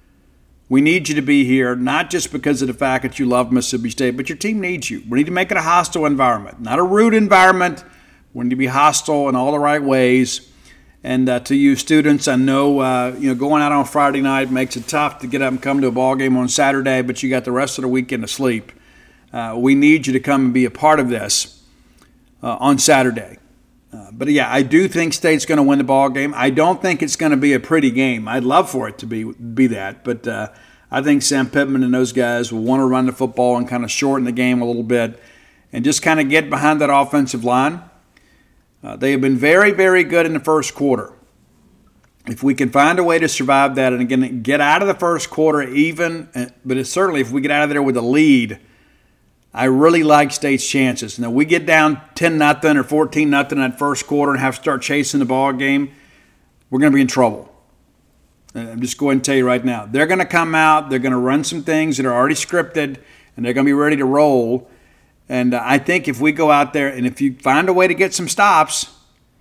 We need you to be here, not just because of the fact that you love Mississippi State, but your team needs you. We need to make it a hostile environment, not a rude environment. We need to be hostile in all the right ways. And to you students, I know going out on Friday night makes it tough to get up and come to a ball game on Saturday, but you got the rest of the weekend to sleep. We need you to come and be a part of this on Saturday. But yeah, I do think State's going to win the ball game. I don't think it's going to be a pretty game. I'd love for it to be that, but I think Sam Pittman and those guys will want to run the football and kind of shorten the game a little bit and just kind of get behind that offensive line. They have been very, very good in the first quarter. If we can find a way to survive that and again get out of the first quarter even, but it's certainly if we get out of there with a lead, I really like State's chances. Now, we get down 10-0 or 14-0 in that first quarter and have to start chasing the ball game, we're going to be in trouble. I'm just going to tell you right now. They're going to come out, they're going to run some things that are already scripted, and they're going to be ready to roll. And I think if we go out there and if you find a way to get some stops,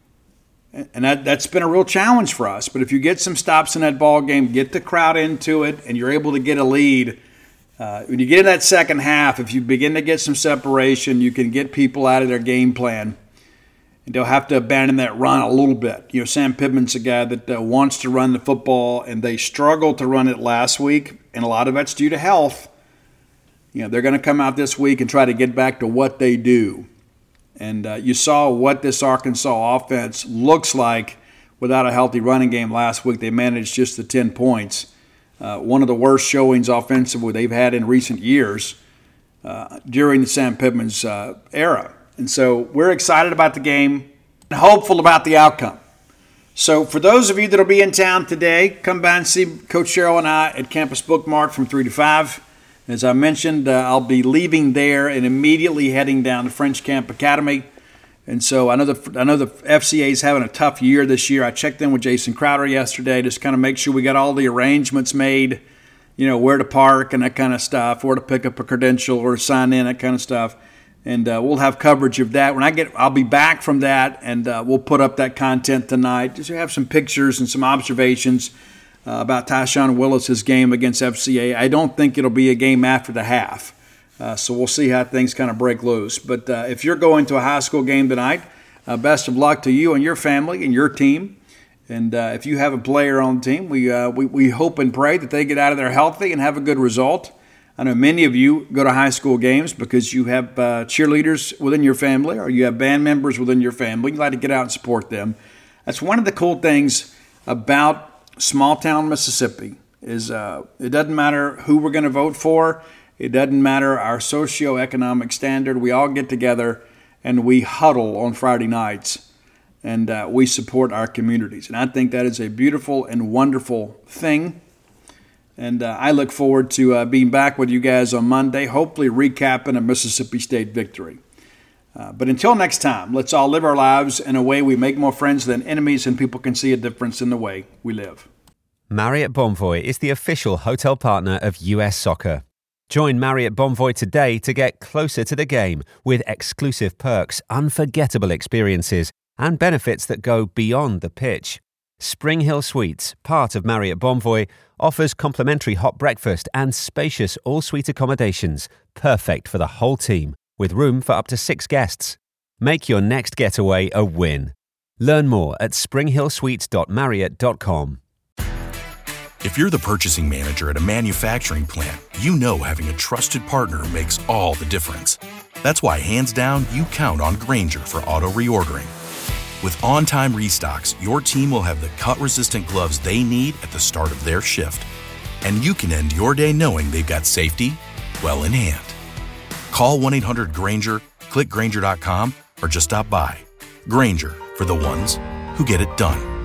and that's been a real challenge for us, but if you get some stops in that ball game, get the crowd into it, and you're able to get a lead, when you get in that second half, if you begin to get some separation, you can get people out of their game plan. And they'll have to abandon that run a little bit. You know, Sam Pittman's a guy that wants to run the football, and they struggled to run it last week, and a lot of that's due to health. You know, they're going to come out this week and try to get back to what they do. And you saw what this Arkansas offense looks like without a healthy running game last week. They managed just the 10 points. One of the worst showings offensively they've had in recent years during the Sam Pittman's era. And so we're excited about the game and hopeful about the outcome. So for those of you that will be in town today, come by and see Coach Sherrill and I at Campus Bookmark from 3 to 5. As I mentioned, I'll be leaving there and immediately heading down to French Camp Academy. And so I know the FCA is having a tough year this year. I checked in with Jason Crowder yesterday, just kind of make sure we got all the arrangements made, you know, where to park and that kind of stuff, where to pick up a credential or sign in, that kind of stuff. And we'll have coverage of that. I'll be back from that, and we'll put up that content tonight. Just have some pictures and some observations about Tyshawn Willis's game against FCA. I don't think it'll be a game after the half. So we'll see how things kind of break loose. But if you're going to a high school game tonight, best of luck to you and your family and your team. And if you have a player on the team, we hope and pray that they get out of there healthy and have a good result. I know many of you go to high school games because you have cheerleaders within your family or you have band members within your family. You like to get out and support them. That's one of the cool things about small-town Mississippi is it doesn't matter who we're going to vote for. It doesn't matter our socioeconomic standard. We all get together and we huddle on Friday nights and we support our communities. And I think that is a beautiful and wonderful thing. And I look forward to being back with you guys on Monday, hopefully recapping a Mississippi State victory. But until next time, let's all live our lives in a way we make more friends than enemies and people can see a difference in the way we live. Marriott Bonvoy is the official hotel partner of US Soccer. Join Marriott Bonvoy today to get closer to the game with exclusive perks, unforgettable experiences, and benefits that go beyond the pitch. Spring Hill Suites, part of Marriott Bonvoy, offers complimentary hot breakfast and spacious all-suite accommodations, perfect for the whole team, with room for up to 6 guests. Make your next getaway a win. Learn more at springhillsuites.marriott.com. If you're the purchasing manager at a manufacturing plant, you know having a trusted partner makes all the difference. That's why, hands down, you count on Grainger for auto reordering. With on-time restocks, your team will have the cut-resistant gloves they need at the start of their shift. And you can end your day knowing they've got safety well in hand. Call 1-800-GRAINGER, click Grainger.com, or just stop by. Grainger, for the ones who get it done.